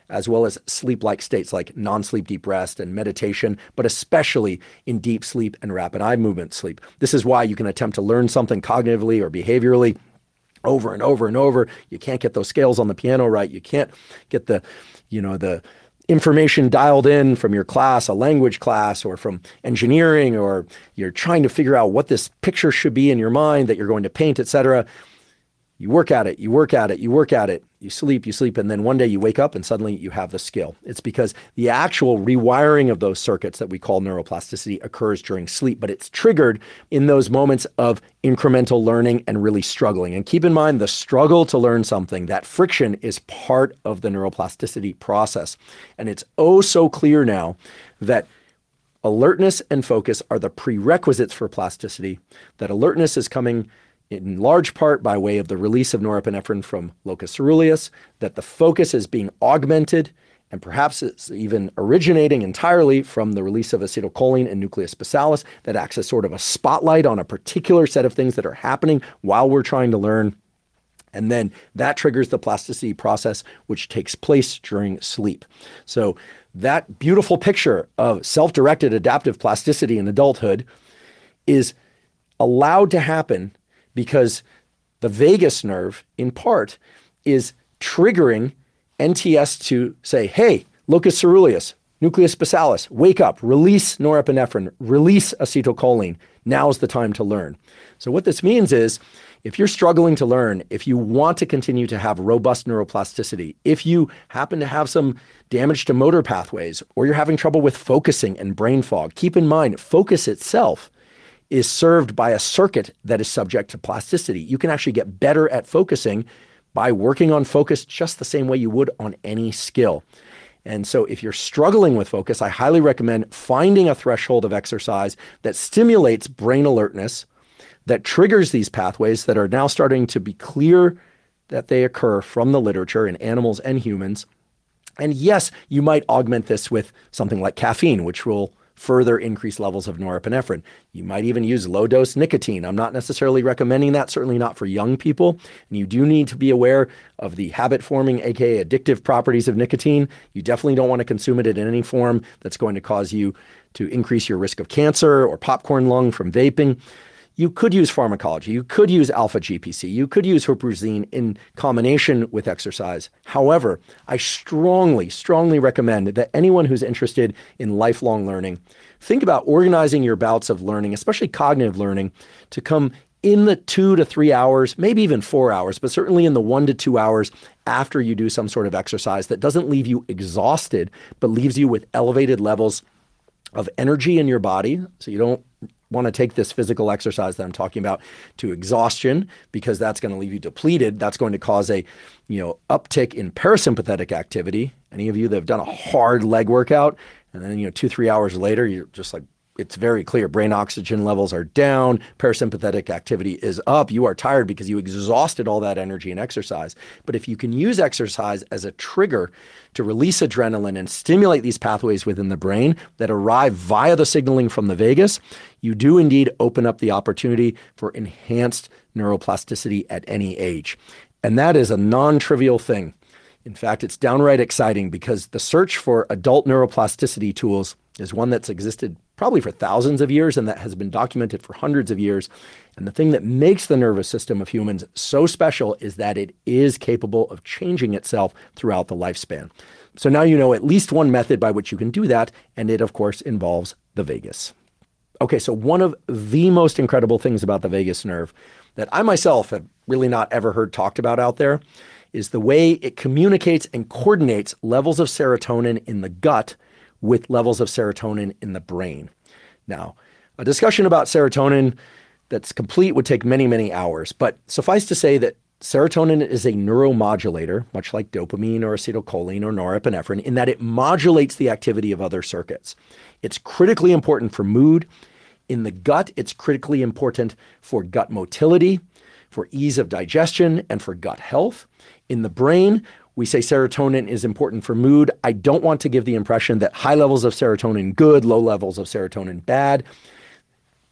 as well as sleep-like states like non-sleep deep rest and meditation, but especially in deep sleep and rapid eye movement sleep. This is why you can attempt to learn something cognitively or behaviorally over and over and over. You can't get those scales on the piano right. You can't get the, you know, the information dialed in from your class, a language class, or from engineering, or you're trying to figure out what this picture should be in your mind that you're going to paint, et cetera. You work at it, you work at it, you work at it, you sleep, you sleep, and then one day you wake up and suddenly you have the skill. It's because the actual rewiring of those circuits that we call neuroplasticity occurs during sleep, but it's triggered in those moments of incremental learning and really struggling. And keep in mind, the struggle to learn something, that friction is part of the neuroplasticity process. And it's oh so clear now that alertness and focus are the prerequisites for plasticity, that alertness is coming in large part by way of the release of norepinephrine from locus coeruleus, that the focus is being augmented, and perhaps it's even originating entirely from the release of acetylcholine and nucleus basalis that acts as sort of a spotlight on a particular set of things that are happening while we're trying to learn. And then that triggers the plasticity process, which takes place during sleep. So that beautiful picture of self-directed adaptive plasticity in adulthood is allowed to happen because the vagus nerve, in part, is triggering N T S to say, hey, locus coeruleus, nucleus basalis, wake up, release norepinephrine, release acetylcholine. Now's the time to learn. So what this means is, if you're struggling to learn, if you want to continue to have robust neuroplasticity, if you happen to have some damage to motor pathways, or you're having trouble with focusing and brain fog, keep in mind, focus itself is served by a circuit that is subject to plasticity. You can actually get better at focusing by working on focus just the same way you would on any skill. And so if you're struggling with focus, I highly recommend finding a threshold of exercise that stimulates brain alertness, that triggers these pathways that are now starting to be clear that they occur from the literature in animals and humans. And yes, you might augment this with something like caffeine, which will further increase levels of norepinephrine. You might even use low-dose nicotine. I'm not necessarily recommending that, certainly not for young people. And you do need to be aware of the habit-forming, aka addictive properties of nicotine. You definitely don't want to consume it in any form that's going to cause you to increase your risk of cancer or popcorn lung from vaping. You could use pharmacology. You could use alpha G P C. You could use huperzine in combination with exercise. However, I strongly, strongly recommend that anyone who's interested in lifelong learning, think about organizing your bouts of learning, especially cognitive learning, to come in the two to three hours, maybe even four hours, but certainly in the one to two hours after you do some sort of exercise that doesn't leave you exhausted, but leaves you with elevated levels of energy in your body. So you don't want to take this physical exercise that I'm talking about to exhaustion, because that's going to leave you depleted. That's going to cause a, you know, uptick in parasympathetic activity. Any of you that have done a hard leg workout, and then, you know, two, three hours later, you're just like, it's very clear, brain oxygen levels are down, parasympathetic activity is up. You are tired because you exhausted all that energy in exercise. But if you can use exercise as a trigger to release adrenaline and stimulate these pathways within the brain that arrive via the signaling from the vagus, you do indeed open up the opportunity for enhanced neuroplasticity at any age. And that is a non-trivial thing. In fact, it's downright exciting because the search for adult neuroplasticity tools is one that's existed probably for thousands of years and that has been documented for hundreds of years. And the thing that makes the nervous system of humans so special is that it is capable of changing itself throughout the lifespan. So now you know at least one method by which you can do that, and it, of course, involves the vagus. Okay, so one of the most incredible things about the vagus nerve that I myself have really not ever heard talked about out there is the way it communicates and coordinates levels of serotonin in the gut with levels of serotonin in the brain. Now, a discussion about serotonin that's complete would take many, many hours, but suffice to say that serotonin is a neuromodulator, much like dopamine or acetylcholine or norepinephrine, in that it modulates the activity of other circuits. It's critically important for mood. In the gut, it's critically important for gut motility, for ease of digestion, and for gut health. In the brain, we say serotonin is important for mood. I don't want to give the impression that high levels of serotonin good, low levels of serotonin bad.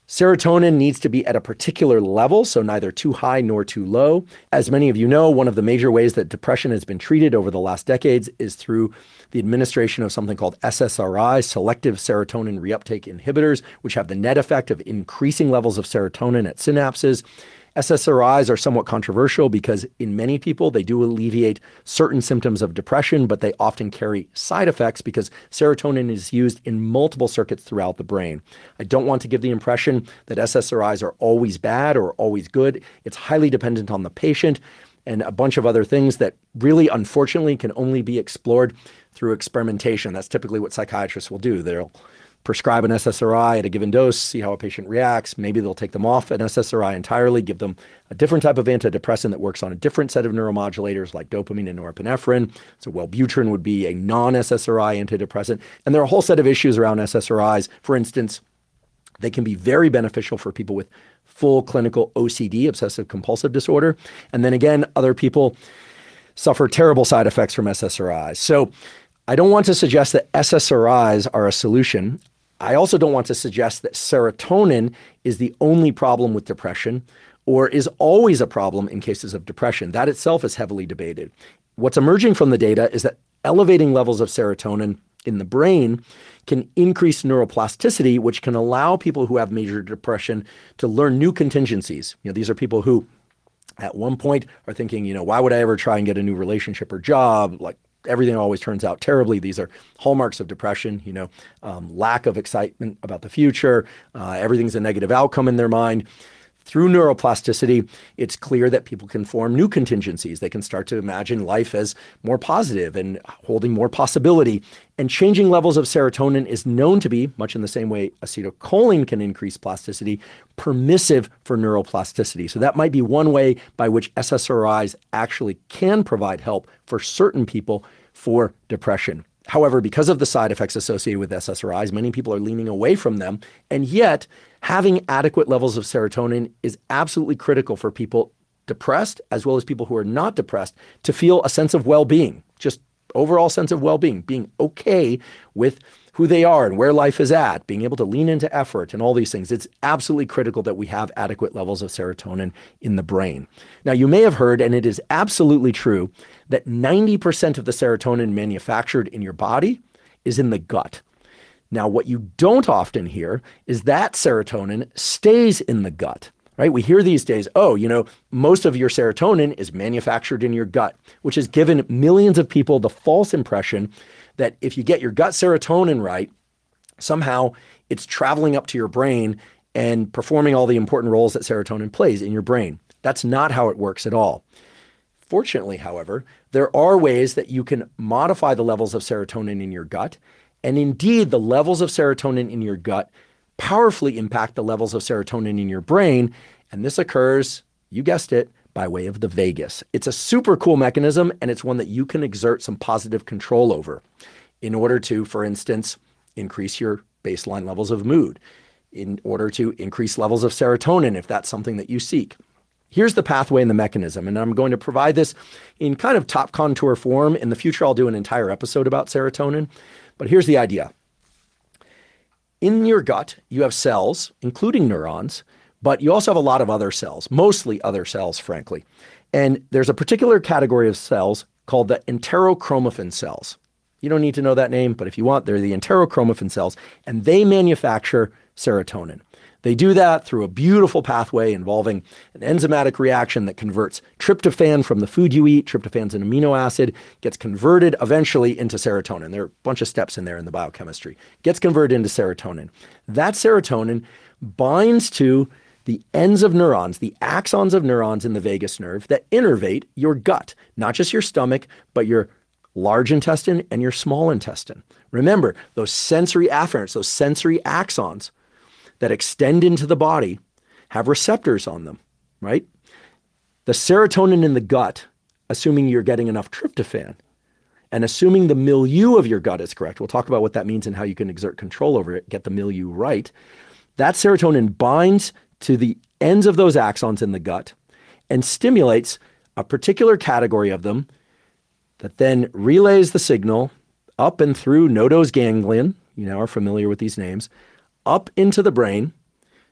Serotonin needs to be at a particular level, so neither too high nor too low. As many of you know, one of the major ways that depression has been treated over the last decades is through the administration of something called S S R Is, selective serotonin reuptake inhibitors, which have the net effect of increasing levels of serotonin at synapses. S S R Is are somewhat controversial because in many people, they do alleviate certain symptoms of depression, but they often carry side effects because serotonin is used in multiple circuits throughout the brain. I don't want to give the impression that S S R Is are always bad or always good. It's highly dependent on the patient and a bunch of other things that really, unfortunately, can only be explored through experimentation. That's typically what psychiatrists will do. They'll prescribe an S S R I at a given dose, see how a patient reacts. Maybe they'll take them off an S S R I entirely, give them a different type of antidepressant that works on a different set of neuromodulators like dopamine and norepinephrine. So Wellbutrin would be a non-S S R I antidepressant. And there are a whole set of issues around S S R Is. For instance, they can be very beneficial for people with full clinical O C D, obsessive compulsive disorder. And then again, other people suffer terrible side effects from S S R Is. So I don't want to suggest that S S R Is are a solution. I also don't want to suggest that serotonin is the only problem with depression or is always a problem in cases of depression. That itself is heavily debated. What's emerging from the data is that elevating levels of serotonin in the brain can increase neuroplasticity, which can allow people who have major depression to learn new contingencies. You know, these are people who at one point are thinking, you know, why would I ever try and get a new relationship or job? Like, everything always turns out terribly. These are hallmarks of depression, you know, um, lack of excitement about the future. Uh, everything's a negative outcome in their mind. Through neuroplasticity, it's clear that people can form new contingencies. They can start to imagine life as more positive and holding more possibility. And changing levels of serotonin is known to be, much in the same way acetylcholine can increase plasticity, permissive for neuroplasticity. So that might be one way by which S S R Is actually can provide help for certain people for depression. However, because of the side effects associated with S S R Is, many people are leaning away from them. And yet, having adequate levels of serotonin is absolutely critical for people depressed, as well as people who are not depressed, to feel a sense of well-being, just overall sense of well-being, being okay with who they are and where life is at, being able to lean into effort and all these things. It's absolutely critical that we have adequate levels of serotonin in the brain. Now, you may have heard, and it is absolutely true, that ninety percent of the serotonin manufactured in your body is in the gut. Now, what you don't often hear is that serotonin stays in the gut, right? We hear these days, oh, you know, most of your serotonin is manufactured in your gut, which has given millions of people the false impression that if you get your gut serotonin right, somehow it's traveling up to your brain and performing all the important roles that serotonin plays in your brain. That's not how it works at all. Fortunately, however, there are ways that you can modify the levels of serotonin in your gut. And indeed, the levels of serotonin in your gut powerfully impact the levels of serotonin in your brain. And this occurs, you guessed it, by way of the vagus. It's a super cool mechanism, and it's one that you can exert some positive control over in order to, for instance, increase your baseline levels of mood, in order to increase levels of serotonin if that's something that you seek. Here's the pathway and the mechanism, and I'm going to provide this in kind of top contour form. In the future, I'll do an entire episode about serotonin. But here's the idea. In your gut, you have cells, including neurons, but you also have a lot of other cells, mostly other cells, frankly. And there's a particular category of cells called the enterochromaffin cells. You don't need to know that name, but if you want, they're the enterochromaffin cells, and they manufacture serotonin. They do that through a beautiful pathway involving an enzymatic reaction that converts tryptophan from the food you eat. Tryptophan's an amino acid, gets converted eventually into serotonin. There are a bunch of steps in there in the biochemistry. Gets converted into serotonin. That serotonin binds to the ends of neurons, the axons of neurons in the vagus nerve that innervate your gut, not just your stomach, but your large intestine and your small intestine. Remember, those sensory afferents, those sensory axons that extend into the body have receptors on them, right? The serotonin in the gut, assuming you're getting enough tryptophan, and assuming the milieu of your gut is correct, we'll talk about what that means and how you can exert control over it, get the milieu right. That serotonin binds to the ends of those axons in the gut and stimulates a particular category of them that then relays the signal up and through nodose ganglion, you now are familiar with these names, up into the brain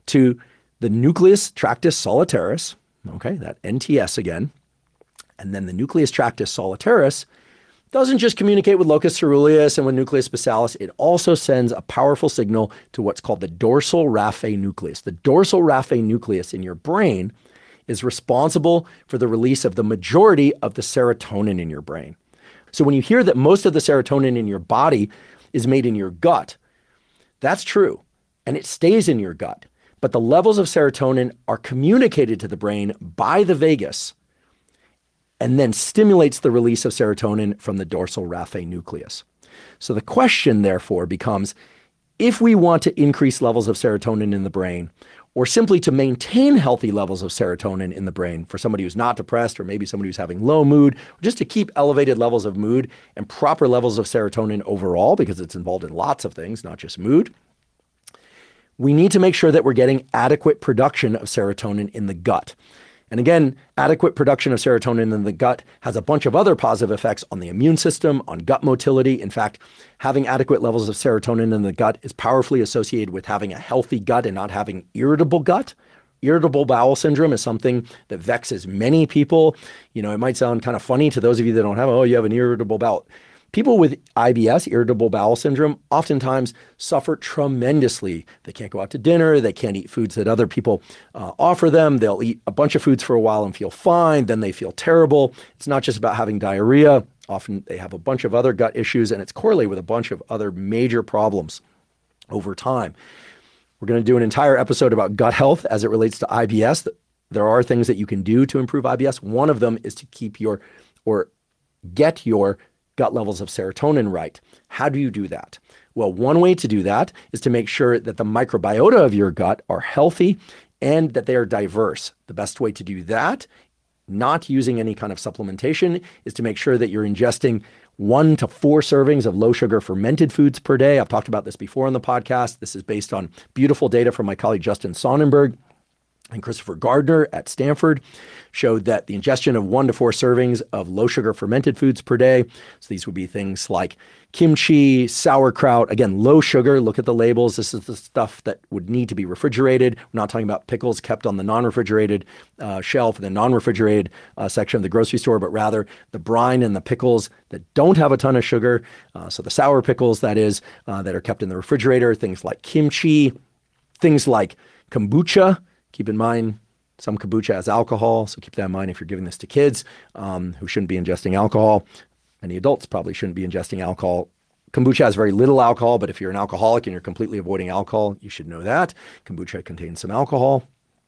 to the nucleus tractus solitarius, okay, that N T S again, and then the nucleus tractus solitarius doesn't just communicate with locus coeruleus and with nucleus basalis, it also sends a powerful signal to what's called the dorsal raphe nucleus. The dorsal raphe nucleus in your brain is responsible for the release of the majority of the serotonin in your brain. So when you hear that most of the serotonin in your body is made in your gut, that's true, and it stays in your gut. But the levels of serotonin are communicated to the brain by the vagus and then stimulates the release of serotonin from the dorsal raphe nucleus. So the question, therefore, becomes, if we want to increase levels of serotonin in the brain, or simply to maintain healthy levels of serotonin in the brain for somebody who's not depressed, or maybe somebody who's having low mood, or just to keep elevated levels of mood and proper levels of serotonin overall, because it's involved in lots of things, not just mood, we need to make sure that we're getting adequate production of serotonin in the gut. And again, adequate production of serotonin in the gut has a bunch of other positive effects on the immune system, on gut motility. In fact, having adequate levels of serotonin in the gut is powerfully associated with having a healthy gut and not having irritable gut. Irritable bowel syndrome is something that vexes many people. You know, it might sound kind of funny to those of you that don't have, oh, you have an irritable bowel. People with I B S, irritable bowel syndrome, oftentimes suffer tremendously. They can't go out to dinner. They can't eat foods that other people uh, offer them. They'll eat a bunch of foods for a while and feel fine. Then they feel terrible. It's not just about having diarrhea. Often they have a bunch of other gut issues, and it's correlated with a bunch of other major problems over time. We're going to do an entire episode about gut health as it relates to I B S. There are things that you can do to improve I B S. One of them is to keep your, or get your gut levels of serotonin right. How do you do that? Well, one way to do that is to make sure that the microbiota of your gut are healthy and that they are diverse. The best way to do that, not using any kind of supplementation, is to make sure that you're ingesting one to four servings of low sugar fermented foods per day. I've talked about this before on the podcast. This is based on beautiful data from my colleague Justin Sonnenberg and Christopher Gardner at Stanford, showed that the ingestion of one to four servings of low sugar fermented foods per day, so these would be things like kimchi, sauerkraut, again, low sugar, look at the labels. This is the stuff that would need to be refrigerated. We're not talking about pickles kept on the non-refrigerated uh, shelf in the non-refrigerated uh, section of the grocery store, but rather the brine and the pickles that don't have a ton of sugar. Uh, so the sour pickles, that is, uh, that are kept in the refrigerator, things like kimchi, things like kombucha. Keep in mind, some kombucha has alcohol, so keep that in mind if you're giving this to kids um, who shouldn't be ingesting alcohol. Many adults probably shouldn't be ingesting alcohol. Kombucha has very little alcohol, but if you're an alcoholic and you're completely avoiding alcohol, you should know that. Kombucha contains some alcohol.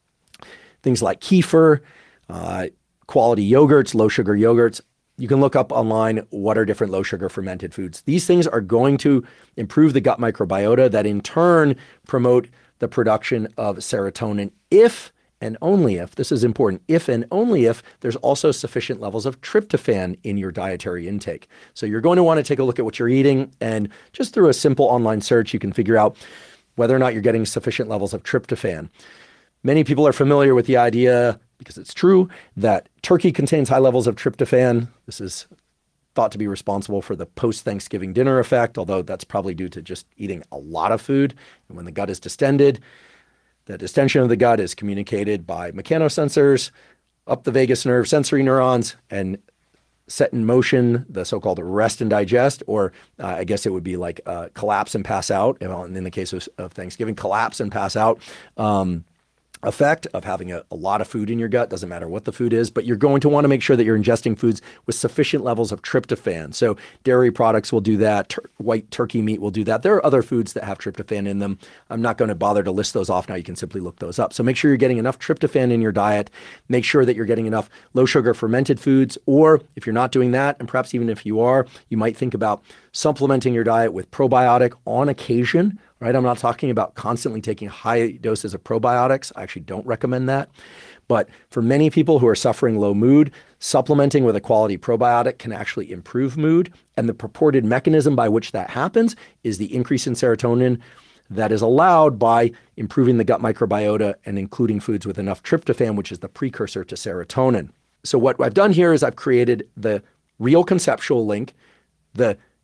Things like kefir, uh, quality yogurts, low sugar yogurts. You can look up online what are different low sugar fermented foods. These things are going to improve the gut microbiota that in turn promote the production of serotonin if and only if, this is important, if and only if there's also sufficient levels of tryptophan in your dietary intake. So you're going to want to take a look at what you're eating, and just through a simple online search, you can figure out whether or not you're getting sufficient levels of tryptophan. Many people are familiar with the idea, because it's true, that turkey contains high levels of tryptophan. This is thought to be responsible for the post-Thanksgiving dinner effect, although that's probably due to just eating a lot of food. And when the gut is distended, the distension of the gut is communicated by mechanosensors up the vagus nerve sensory neurons and set in motion the so-called rest and digest, or uh, I guess it would be like uh, collapse and pass out. And in the case of, of Thanksgiving, collapse and pass out um, effect of having a, a lot of food in your gut. Doesn't matter what the food is, but you're going to want to make sure that you're ingesting foods with sufficient levels of tryptophan. So dairy products will do that. Tur- white turkey meat will do that. There are other foods that have tryptophan in them. I'm not going to bother to list those off now. You can simply look those up. So make sure you're getting enough tryptophan in your diet. Make sure that you're getting enough low sugar fermented foods, or if you're not doing that, and perhaps even if you are, you might think about supplementing your diet with probiotic on occasion. Right? I'm not talking about constantly taking high doses of probiotics. I actually don't recommend that. But for many people who are suffering low mood, supplementing with a quality probiotic can actually improve mood. And the purported mechanism by which that happens is the increase in serotonin that is allowed by improving the gut microbiota and including foods with enough tryptophan, which is the precursor to serotonin. So what I've done here is I've created the real conceptual link, the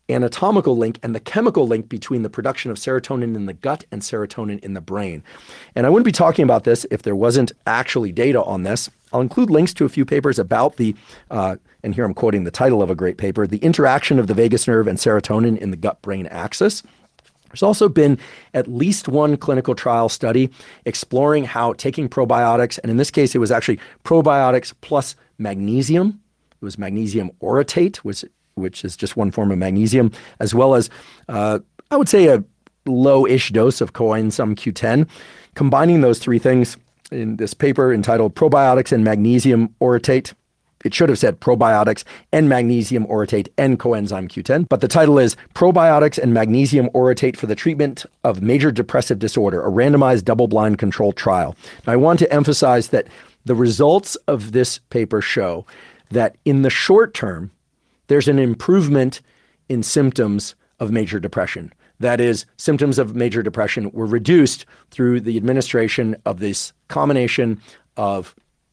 anatomical link and the chemical link between the production of serotonin in the gut and serotonin in the brain. And I wouldn't be talking about this if there wasn't actually data on this. I'll include links to a few papers about the, uh, and here I'm quoting the title of a great paper, The Interaction of the Vagus Nerve and Serotonin in the Gut-Brain Axis. There's also been at least one clinical trial study exploring how taking probiotics, and in this case, it was actually probiotics plus magnesium. It was magnesium orotate, which which is just one form of magnesium, as well as, uh, I would say, a low-ish dose of coenzyme Q ten. Combining those three things in this paper entitled Probiotics and Magnesium Orotate. It should have said probiotics and magnesium orotate and coenzyme Q ten, but the title is Probiotics and Magnesium Orotate for the Treatment of Major Depressive Disorder, a randomized double-blind controlled trial. Now, I want to emphasize that the results of this paper show that in the short term, there's an improvement in symptoms of major depression. That is, symptoms of major depression were reduced through the administration of this combination of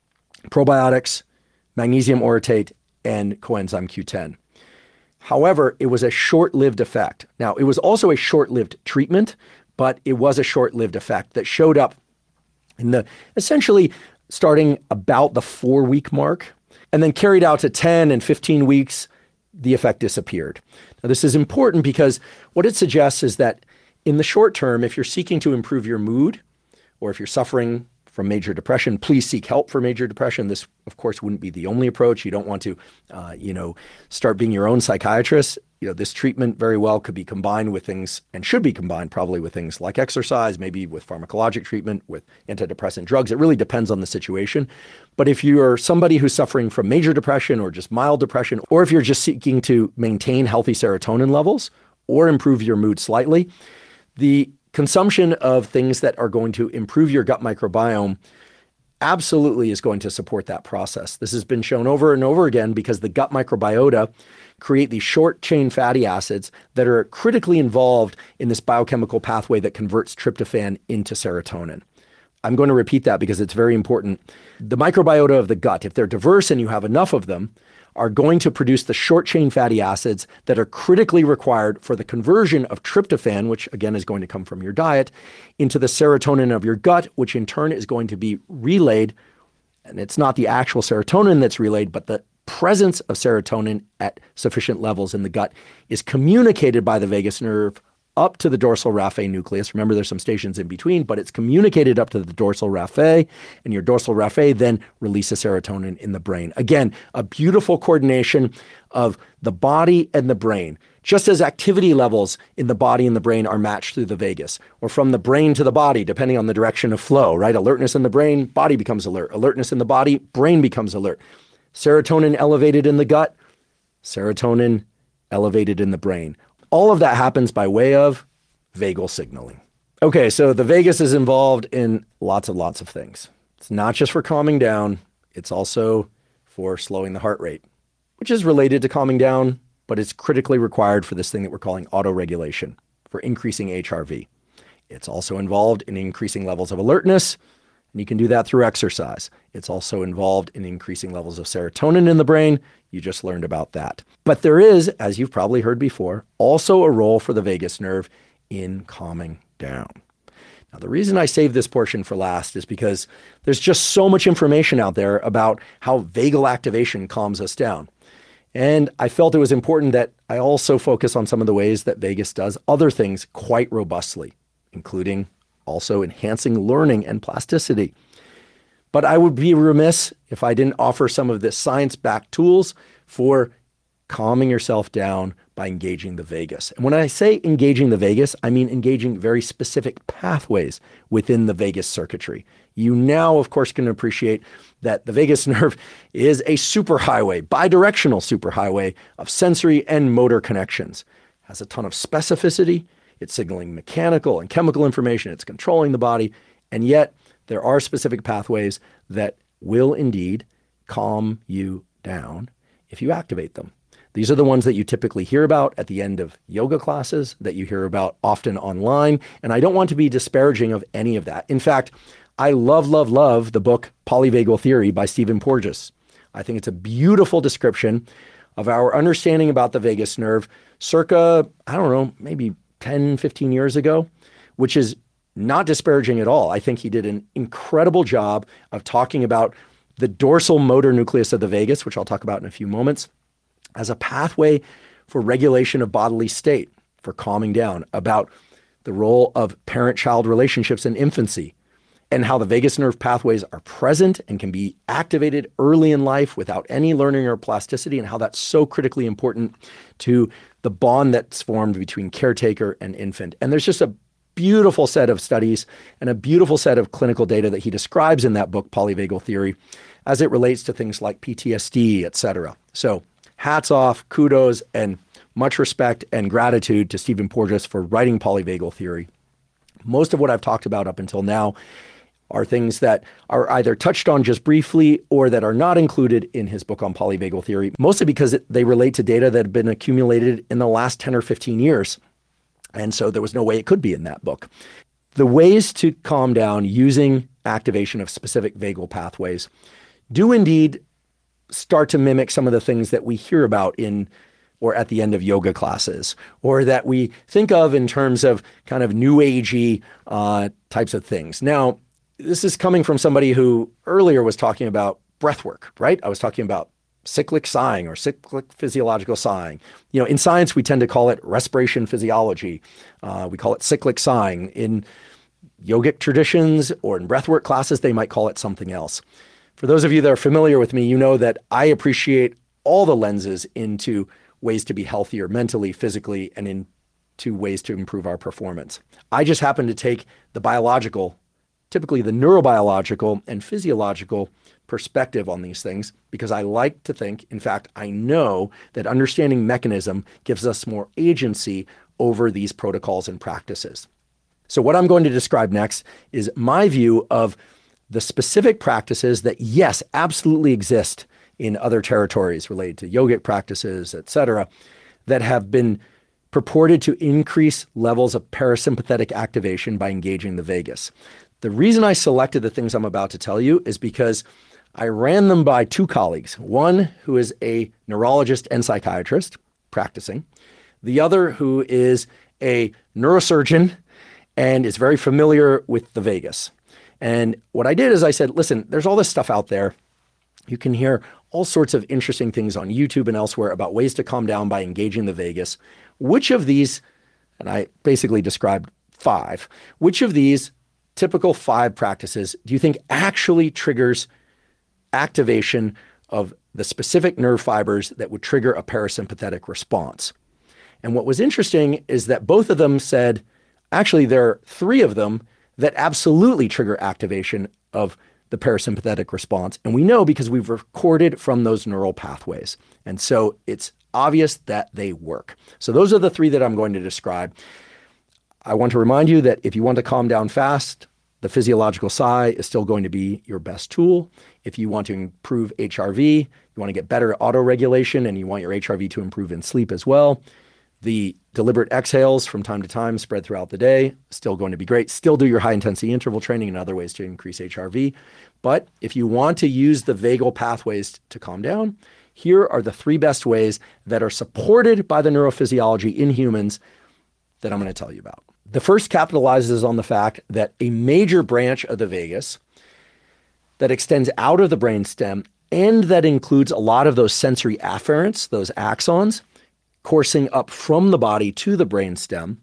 probiotics, magnesium orotate, and coenzyme Q ten. However, it was a short-lived effect. Now, it was also a short-lived treatment, but it was a short-lived effect that showed up in the essentially starting about the four-week mark and then carried out to ten and fifteen weeks. The effect disappeared. Now, this is important because what it suggests is that in the short term, if you're seeking to improve your mood, or if you're suffering from major depression, please seek help for major depression. This, of course, wouldn't be the only approach. You don't want to, uh, you know, start being your own psychiatrist. You know, this treatment very well could be combined with things, and should be combined probably with things like exercise, maybe with pharmacologic treatment, with antidepressant drugs. It really depends on the situation. But if you are somebody who's suffering from major depression or just mild depression, or if you're just seeking to maintain healthy serotonin levels or improve your mood slightly, the consumption of things that are going to improve your gut microbiome absolutely is going to support that process. This has been shown over and over again because the gut microbiota create these short chain fatty acids that are critically involved in this biochemical pathway that converts tryptophan into serotonin. I'm going to repeat that because it's very important. The microbiota of the gut, if they're diverse and you have enough of them, are going to produce the short chain fatty acids that are critically required for the conversion of tryptophan, which again is going to come from your diet, into the serotonin of your gut, which in turn is going to be relayed. And it's not the actual serotonin that's relayed, but the presence of serotonin at sufficient levels in the gut is communicated by the vagus nerve up to the dorsal raphe nucleus. Remember, there's some stations in between, but it's communicated up to the dorsal raphe, and your dorsal raphe then releases serotonin in the brain. Again, a beautiful coordination of the body and the brain. Just as activity levels in the body and the brain are matched through the vagus, or from the brain to the body, depending on the direction of flow, right? Alertness in the brain, body becomes alert. Alertness in the body, brain becomes alert. Serotonin elevated in the gut, serotonin elevated in the brain. All of that happens by way of vagal signaling. Okay, so the vagus is involved in lots and lots of things. It's not just for calming down, it's also for slowing the heart rate, which is related to calming down, but it's critically required for this thing that we're calling autoregulation, for increasing H R V. It's also involved in increasing levels of alertness, and you can do that through exercise. It's also involved in increasing levels of serotonin in the brain. You just learned about that. But there is, as you've probably heard before, also a role for the vagus nerve in calming down. Now, the reason I saved this portion for last is because there's just so much information out there about how vagal activation calms us down. And I felt it was important that I also focus on some of the ways that vagus does other things quite robustly, including also enhancing learning and plasticity. But I would be remiss if I didn't offer some of the science-backed tools for calming yourself down by engaging the vagus. And when I say engaging the vagus, I mean engaging very specific pathways within the vagus circuitry. You now, of course, can appreciate that the vagus nerve is a superhighway, bidirectional superhighway of sensory and motor connections. It has a ton of specificity. It's signaling mechanical and chemical information. It's controlling the body. And yet, there are specific pathways that will indeed calm you down if you activate them. These are the ones that you typically hear about at the end of yoga classes, that you hear about often online. And I don't want to be disparaging of any of that. In fact, I love, love, love the book Polyvagal Theory by Stephen Porges. I think it's a beautiful description of our understanding about the vagus nerve circa, I don't know, maybe ten, fifteen years ago, which is not disparaging at all. I think he did an incredible job of talking about the dorsal motor nucleus of the vagus, which I'll talk about in a few moments, as a pathway for regulation of bodily state, for calming down, about the role of parent-child relationships in infancy, and how the vagus nerve pathways are present and can be activated early in life without any learning or plasticity, and how that's so critically important to the bond that's formed between caretaker and infant. And there's just a beautiful set of studies and a beautiful set of clinical data that he describes in that book, Polyvagal Theory, as it relates to things like P T S D, et cetera. So hats off, kudos, and much respect and gratitude to Stephen Porges for writing Polyvagal Theory. Most of what I've talked about up until now are things that are either touched on just briefly or that are not included in his book on polyvagal theory, mostly because it, they relate to data that have been accumulated in the last ten or fifteen years. And so there was no way it could be in that book. The ways to calm down using activation of specific vagal pathways do indeed start to mimic some of the things that we hear about in or at the end of yoga classes, or that we think of in terms of kind of new agey uh, types of things. Now, this is coming from somebody who earlier was talking about breath work, right? I was talking about cyclic sighing or cyclic physiological sighing. You know, in science, we tend to call it respiration physiology. Uh, we call it cyclic sighing. In yogic traditions or in breathwork classes, they might call it something else. For those of you that are familiar with me, you know that I appreciate all the lenses into ways to be healthier mentally, physically, and into ways to improve our performance. I just happen to take the biological, typically the neurobiological and physiological perspective on these things, because I like to think, in fact, I know that understanding mechanism gives us more agency over these protocols and practices. So what I'm going to describe next is my view of the specific practices that, yes, absolutely exist in other territories related to yogic practices, et cetera, that have been purported to increase levels of parasympathetic activation by engaging the vagus. The reason I selected the things I'm about to tell you is because I ran them by two colleagues, one who is a neurologist and psychiatrist practicing, the other who is a neurosurgeon and is very familiar with the vagus. And what I did is I said, listen, there's all this stuff out there. You can hear all sorts of interesting things on YouTube and elsewhere about ways to calm down by engaging the vagus. Which of these, and I basically described five, which of these typical five practices do you think actually triggers activation of the specific nerve fibers that would trigger a parasympathetic response? And what was interesting is that both of them said, actually, there are three of them that absolutely trigger activation of the parasympathetic response. And we know because we've recorded from those neural pathways. And so it's obvious that they work. So those are the three that I'm going to describe. I want to remind you that if you want to calm down fast, the physiological sigh is still going to be your best tool. If you want to improve H R V, you want to get better autoregulation, and you want your H R V to improve in sleep as well, the deliberate exhales from time to time spread throughout the day, still going to be great. Still do your high intensity interval training and other ways to increase H R V. But if you want to use the vagal pathways to calm down, here are the three best ways that are supported by the neurophysiology in humans that I'm going to tell you about. The first capitalizes on the fact that a major branch of the vagus that extends out of the brainstem and that includes a lot of those sensory afferents, those axons, coursing up from the body to the brainstem,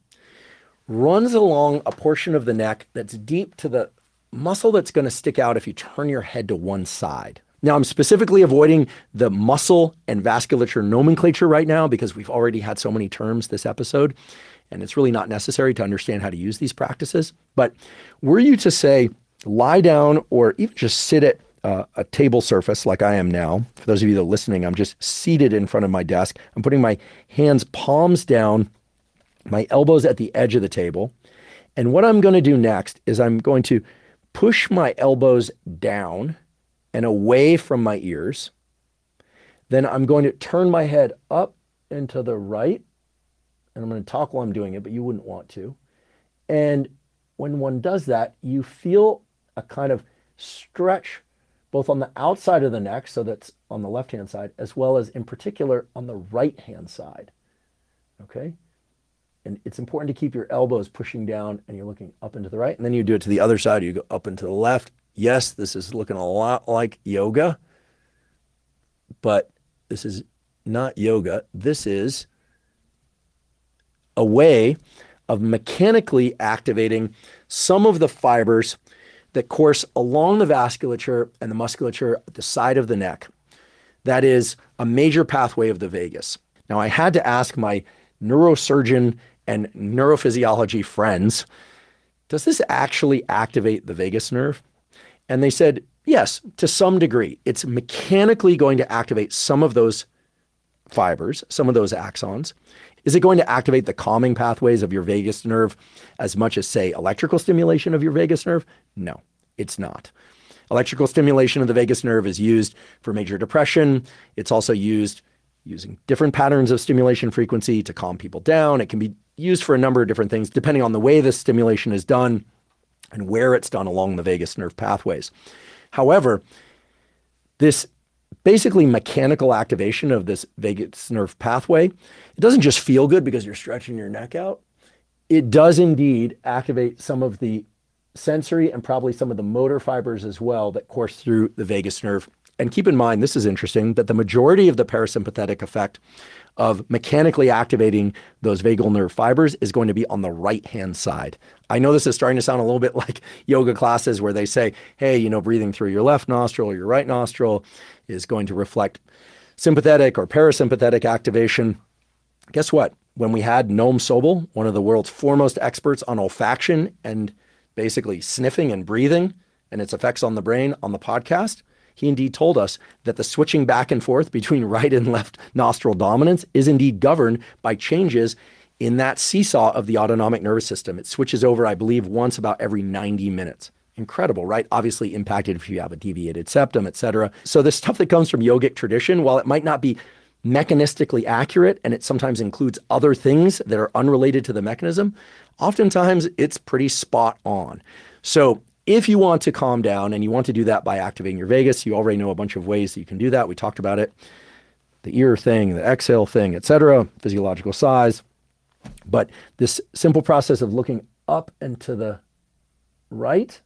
runs along a portion of the neck that's deep to the muscle that's going to stick out if you turn your head to one side. Now, I'm specifically avoiding the muscle and vasculature nomenclature right now because we've already had so many terms this episode, and it's really not necessary to understand how to use these practices. But were you to say, lie down or even just sit at uh, a table surface like I am now, for those of you that are listening, I'm just seated in front of my desk. I'm putting my hands palms down, my elbows at the edge of the table. And what I'm going to do next is I'm going to push my elbows down and away from my ears. Then I'm going to turn my head up and to the right. And I'm going to talk while I'm doing it, but you wouldn't want to. And when one does that, you feel a kind of stretch both on the outside of the neck, so that's on the left-hand side, as well as in particular on the right-hand side, okay? And it's important to keep your elbows pushing down and you're looking up and to the right, and then you do it to the other side, you go up and to the left. Yes, this is looking a lot like yoga, but this is not yoga. This is a way of mechanically activating some of the fibers that course along the vasculature and the musculature at the side of the neck. That is a major pathway of the vagus. Now, I had to ask my neurosurgeon and neurophysiology friends, does this actually activate the vagus nerve? And they said, yes, to some degree. It's mechanically going to activate some of those fibers, some of those axons. Is it going to activate the calming pathways of your vagus nerve as much as, say, electrical stimulation of your vagus nerve? No, it's not. Electrical stimulation of the vagus nerve is used for major depression. It's also used using different patterns of stimulation frequency to calm people down. It can be used for a number of different things, depending on the way the stimulation is done and where it's done along the vagus nerve pathways. However, this basically mechanical activation of this vagus nerve pathway, it doesn't just feel good because you're stretching your neck out. It does indeed activate some of the sensory and probably some of the motor fibers as well that course through the vagus nerve. And keep in mind, this is interesting, that the majority of the parasympathetic effect of mechanically activating those vagal nerve fibers is going to be on the right-hand side. I know this is starting to sound a little bit like yoga classes where they say, hey, you know, breathing through your left nostril or your right nostril is going to reflect sympathetic or parasympathetic activation. Guess what? When we had Noam Sobel, one of the world's foremost experts on olfaction and basically sniffing and breathing and its effects on the brain on the podcast, he indeed told us that the switching back and forth between right and left nostril dominance is indeed governed by changes in that seesaw of the autonomic nervous system. It switches over, I believe, once about every ninety minutes. Incredible, right? Obviously impacted if you have a deviated septum, et cetera. So this stuff that comes from yogic tradition, while it might not be mechanistically accurate, and it sometimes includes other things that are unrelated to the mechanism, oftentimes it's pretty spot on. So if you want to calm down and you want to do that by activating your vagus, you already know a bunch of ways that you can do that. We talked about it, the ear thing, the exhale thing, et cetera, physiological size. But this simple process of looking up and to the right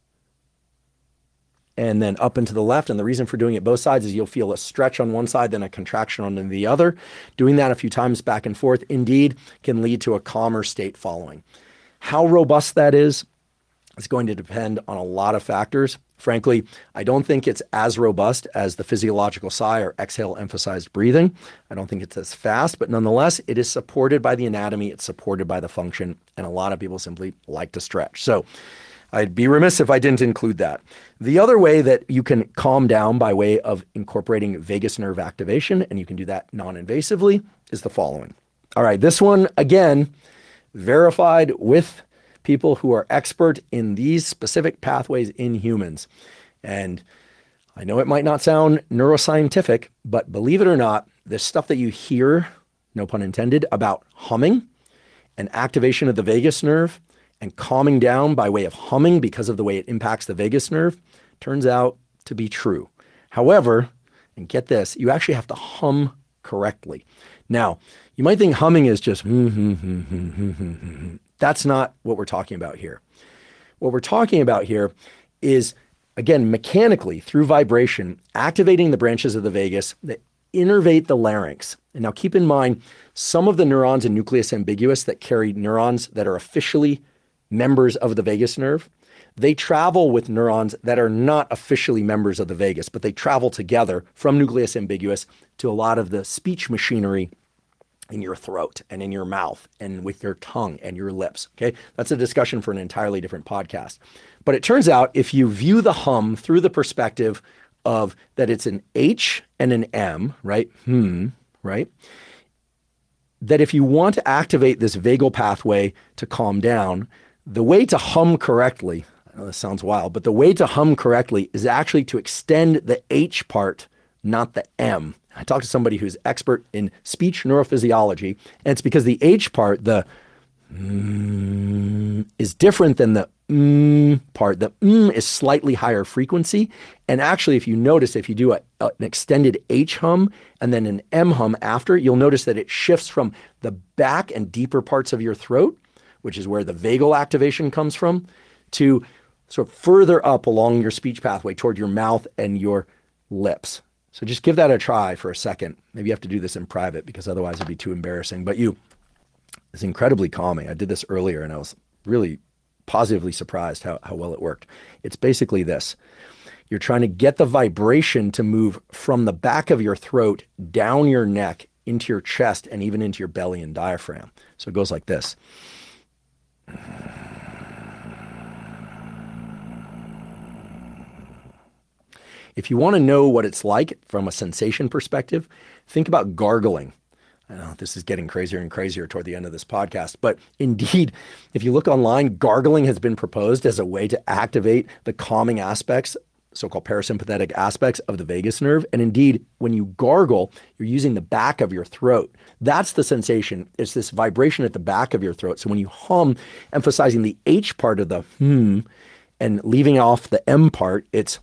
and then up and to the left. And the reason for doing it both sides is you'll feel a stretch on one side, then a contraction on the other. Doing that a few times back and forth indeed can lead to a calmer state following. How robust that is, is going to depend on a lot of factors. Frankly, I don't think it's as robust as the physiological sigh or exhale emphasized breathing. I don't think it's as fast, but nonetheless, it is supported by the anatomy, it's supported by the function, and a lot of people simply like to stretch. So I'd be remiss if I didn't include that. The other way that you can calm down by way of incorporating vagus nerve activation, and you can do that non-invasively, is the following. All right, this one, again, verified with people who are expert in these specific pathways in humans. And I know it might not sound neuroscientific, but believe it or not, the stuff that you hear, no pun intended, about humming and activation of the vagus nerve and calming down by way of humming because of the way it impacts the vagus nerve turns out to be true. However, and get this, you actually have to hum correctly. Now, you might think humming is just hmm, hmm, hmm, hmm, hmm, hmm, hmm. That's not what we're talking about here. What we're talking about here is, again, mechanically through vibration, activating the branches of the vagus that innervate the larynx. And now keep in mind, some of the neurons in nucleus ambiguus that carry neurons that are officially members of the vagus nerve, they travel with neurons that are not officially members of the vagus, but they travel together from nucleus ambiguus to a lot of the speech machinery in your throat and in your mouth and with your tongue and your lips, okay? That's a discussion for an entirely different podcast. But it turns out if you view the hum through the perspective of that it's an H and an M, right? Hmm, right? That if you want to activate this vagal pathway to calm down, the way to hum correctly, I know this sounds wild, but the way to hum correctly is actually to extend the H part, not the M. I talked to somebody who's expert in speech neurophysiology, and it's because the H part, the mm, is different than the mm part. The mm is slightly higher frequency. And actually, if you notice, if you do a, a, an extended H hum and then an M hum after, you'll notice that it shifts from the back and deeper parts of your throat, which is where the vagal activation comes from, to sort of further up along your speech pathway toward your mouth and your lips. So just give that a try for a second. Maybe you have to do this in private because otherwise it'd be too embarrassing. But you, it's incredibly calming. I did this earlier and I was really positively surprised how, how well it worked. It's basically this. You're trying to get the vibration to move from the back of your throat, down your neck, into your chest, and even into your belly and diaphragm. So it goes like this. If you want to know what it's like from a sensation perspective, think about gargling. I know this is getting crazier and crazier toward the end of this podcast, but indeed, if you look online, gargling has been proposed as a way to activate the calming aspects, so-called parasympathetic aspects of the vagus nerve. And indeed, when you gargle, you're using the back of your throat. That's the sensation. It's this vibration at the back of your throat. So when you hum, emphasizing the H part of the hmm and leaving off the M part, it's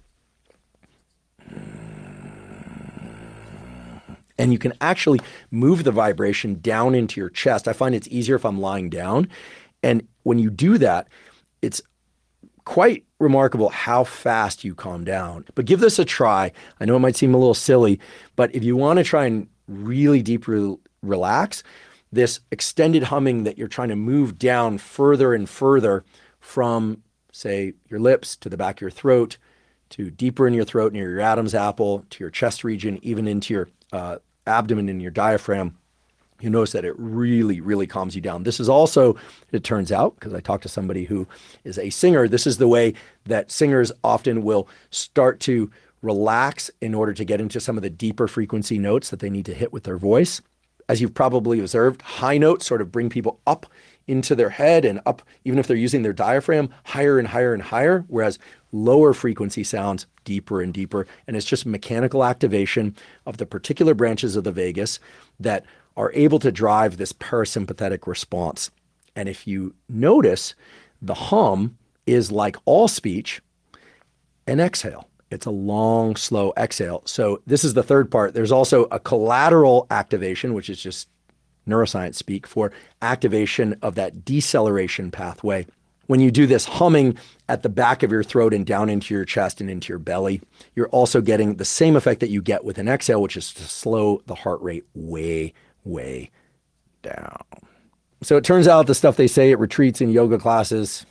and you can actually move the vibration down into your chest. I find it's easier if I'm lying down. And when you do that, it's quite remarkable how fast you calm down. But give this a try. I know it might seem a little silly, but if you want to try and really deeply relax, this extended humming that you're trying to move down further and further from, say, your lips to the back of your throat, to deeper in your throat, near your Adam's apple, to your chest region, even into your uh, abdomen and your diaphragm, you notice that it really, really calms you down. This is also, it turns out, because I talked to somebody who is a singer, this is the way that singers often will start to relax in order to get into some of the deeper frequency notes that they need to hit with their voice. As you've probably observed, high notes sort of bring people up into their head and up, even if they're using their diaphragm, higher and higher and higher, whereas lower frequency sounds deeper and deeper. And it's just mechanical activation of the particular branches of the vagus that are able to drive this parasympathetic response. And if you notice, the hum is like all speech, an exhale. It's a long, slow exhale. So this is the third part. There's also a collateral activation, which is just neuroscience speak for activation of that deceleration pathway. When you do this humming at the back of your throat and down into your chest and into your belly, you're also getting the same effect that you get with an exhale, which is to slow the heart rate way, way down. So it turns out the stuff they say at retreats and yoga classes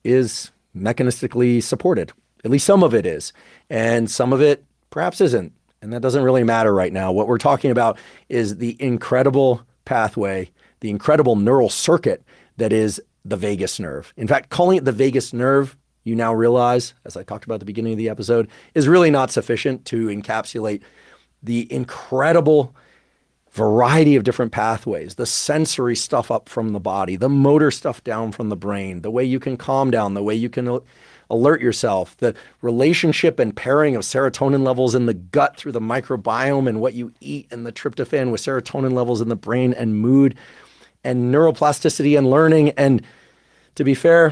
is mechanistically supported. At least some of it is. And some of it perhaps isn't. And that doesn't really matter right now. What we're talking about is the incredible pathway, the incredible neural circuit that is the vagus nerve. In fact, calling it the vagus nerve, you now realize, as I talked about at the beginning of the episode, is really not sufficient to encapsulate the incredible variety of different pathways, the sensory stuff up from the body, the motor stuff down from the brain, the way you can calm down, the way you can alert yourself, the relationship and pairing of serotonin levels in the gut through the microbiome and what you eat, and the tryptophan with serotonin levels in the brain and mood and neuroplasticity and learning. And to be fair,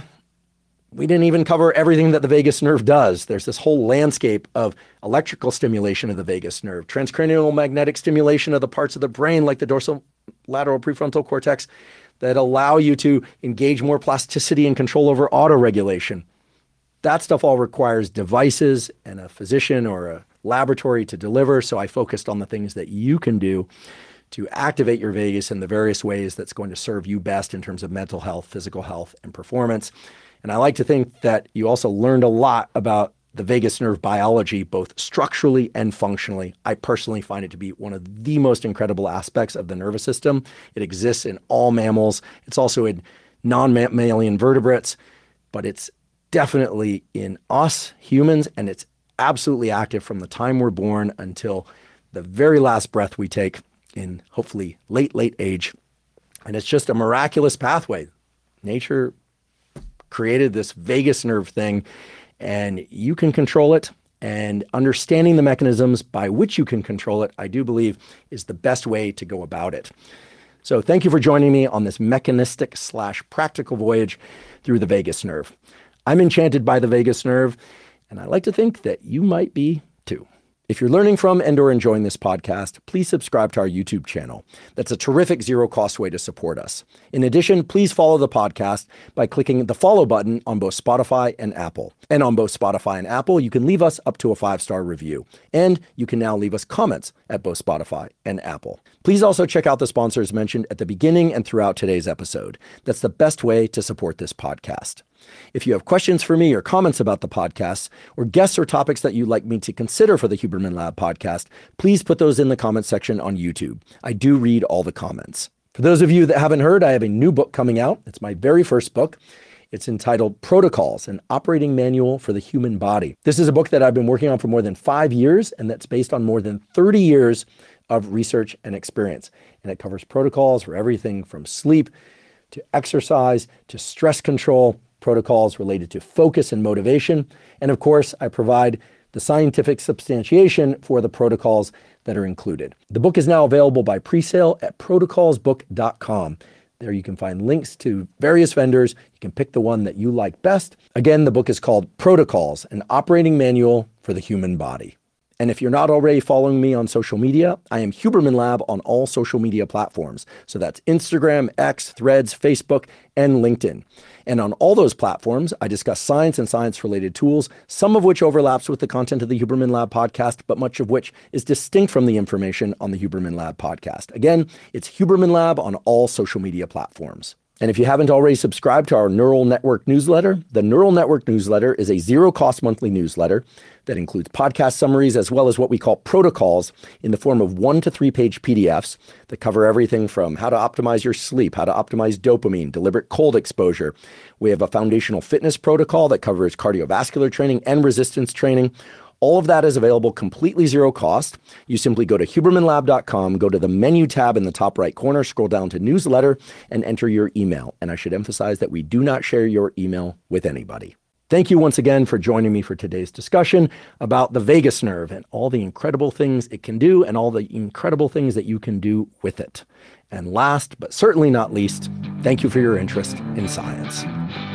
we didn't even cover everything that the vagus nerve does. There's this whole landscape of electrical stimulation of the vagus nerve, transcranial magnetic stimulation of the parts of the brain like the dorsal lateral prefrontal cortex that allow you to engage more plasticity and control over autoregulation. That stuff all requires devices and a physician or a laboratory to deliver. So I focused on the things that you can do to activate your vagus in the various ways that's going to serve you best in terms of mental health, physical health, and performance. And I like to think that you also learned a lot about the vagus nerve biology, both structurally and functionally. I personally find it to be one of the most incredible aspects of the nervous system. It exists in all mammals. It's also in non-mammalian vertebrates, but it's definitely in us humans, and it's absolutely active from the time we're born until the very last breath we take in hopefully late, late age. And it's just a miraculous pathway. Nature created this vagus nerve thing, and you can control it. And understanding the mechanisms by which you can control it, I do believe, is the best way to go about it. So thank you for joining me on this mechanistic slash practical voyage through the vagus nerve. I'm enchanted by the vagus nerve, and I like to think that you might be too. If you're learning from and or enjoying this podcast, please subscribe to our YouTube channel. That's a terrific zero-cost way to support us. In addition, please follow the podcast by clicking the follow button on both Spotify and Apple. And on both Spotify and Apple, you can leave us up to a five-star review. And you can now leave us comments at both Spotify and Apple. Please also check out the sponsors mentioned at the beginning and throughout today's episode. That's the best way to support this podcast. If you have questions for me or comments about the podcast, or guests or topics that you'd like me to consider for the Huberman Lab podcast, please put those in the comment section on YouTube. I do read all the comments. For those of you that haven't heard, I have a new book coming out. It's my very first book. It's entitled Protocols, an Operating Manual for the Human Body. This is a book that I've been working on for more than five years, and that's based on more than thirty years of research and experience. And it covers protocols for everything from sleep to exercise to stress control, protocols related to focus and motivation. And of course, I provide the scientific substantiation for the protocols that are included. The book is now available by pre-sale at protocols book dot com. There you can find links to various vendors. You can pick the one that you like best. Again, the book is called Protocols, an Operating Manual for the Human Body. And if you're not already following me on social media, I am Huberman Lab on all social media platforms. So that's Instagram, X, Threads, Facebook, and LinkedIn. And on all those platforms, I discuss science and science-related tools, some of which overlaps with the content of the Huberman Lab podcast, but much of which is distinct from the information on the Huberman Lab podcast. Again, it's Huberman Lab on all social media platforms. And if you haven't already subscribed to our Neural Network newsletter, the Neural Network newsletter is a zero-cost monthly newsletter that includes podcast summaries as well as what we call protocols in the form of one to three page P D Fs that cover everything from how to optimize your sleep, how to optimize dopamine, deliberate cold exposure. We have a foundational fitness protocol that covers cardiovascular training and resistance training. All of that is available completely zero cost. You simply go to huberman lab dot com, go to the menu tab in the top right corner, scroll down to newsletter, and enter your email. And I should emphasize that we do not share your email with anybody. Thank you once again for joining me for today's discussion about the vagus nerve and all the incredible things it can do and all the incredible things that you can do with it. And last, but certainly not least, thank you for your interest in science.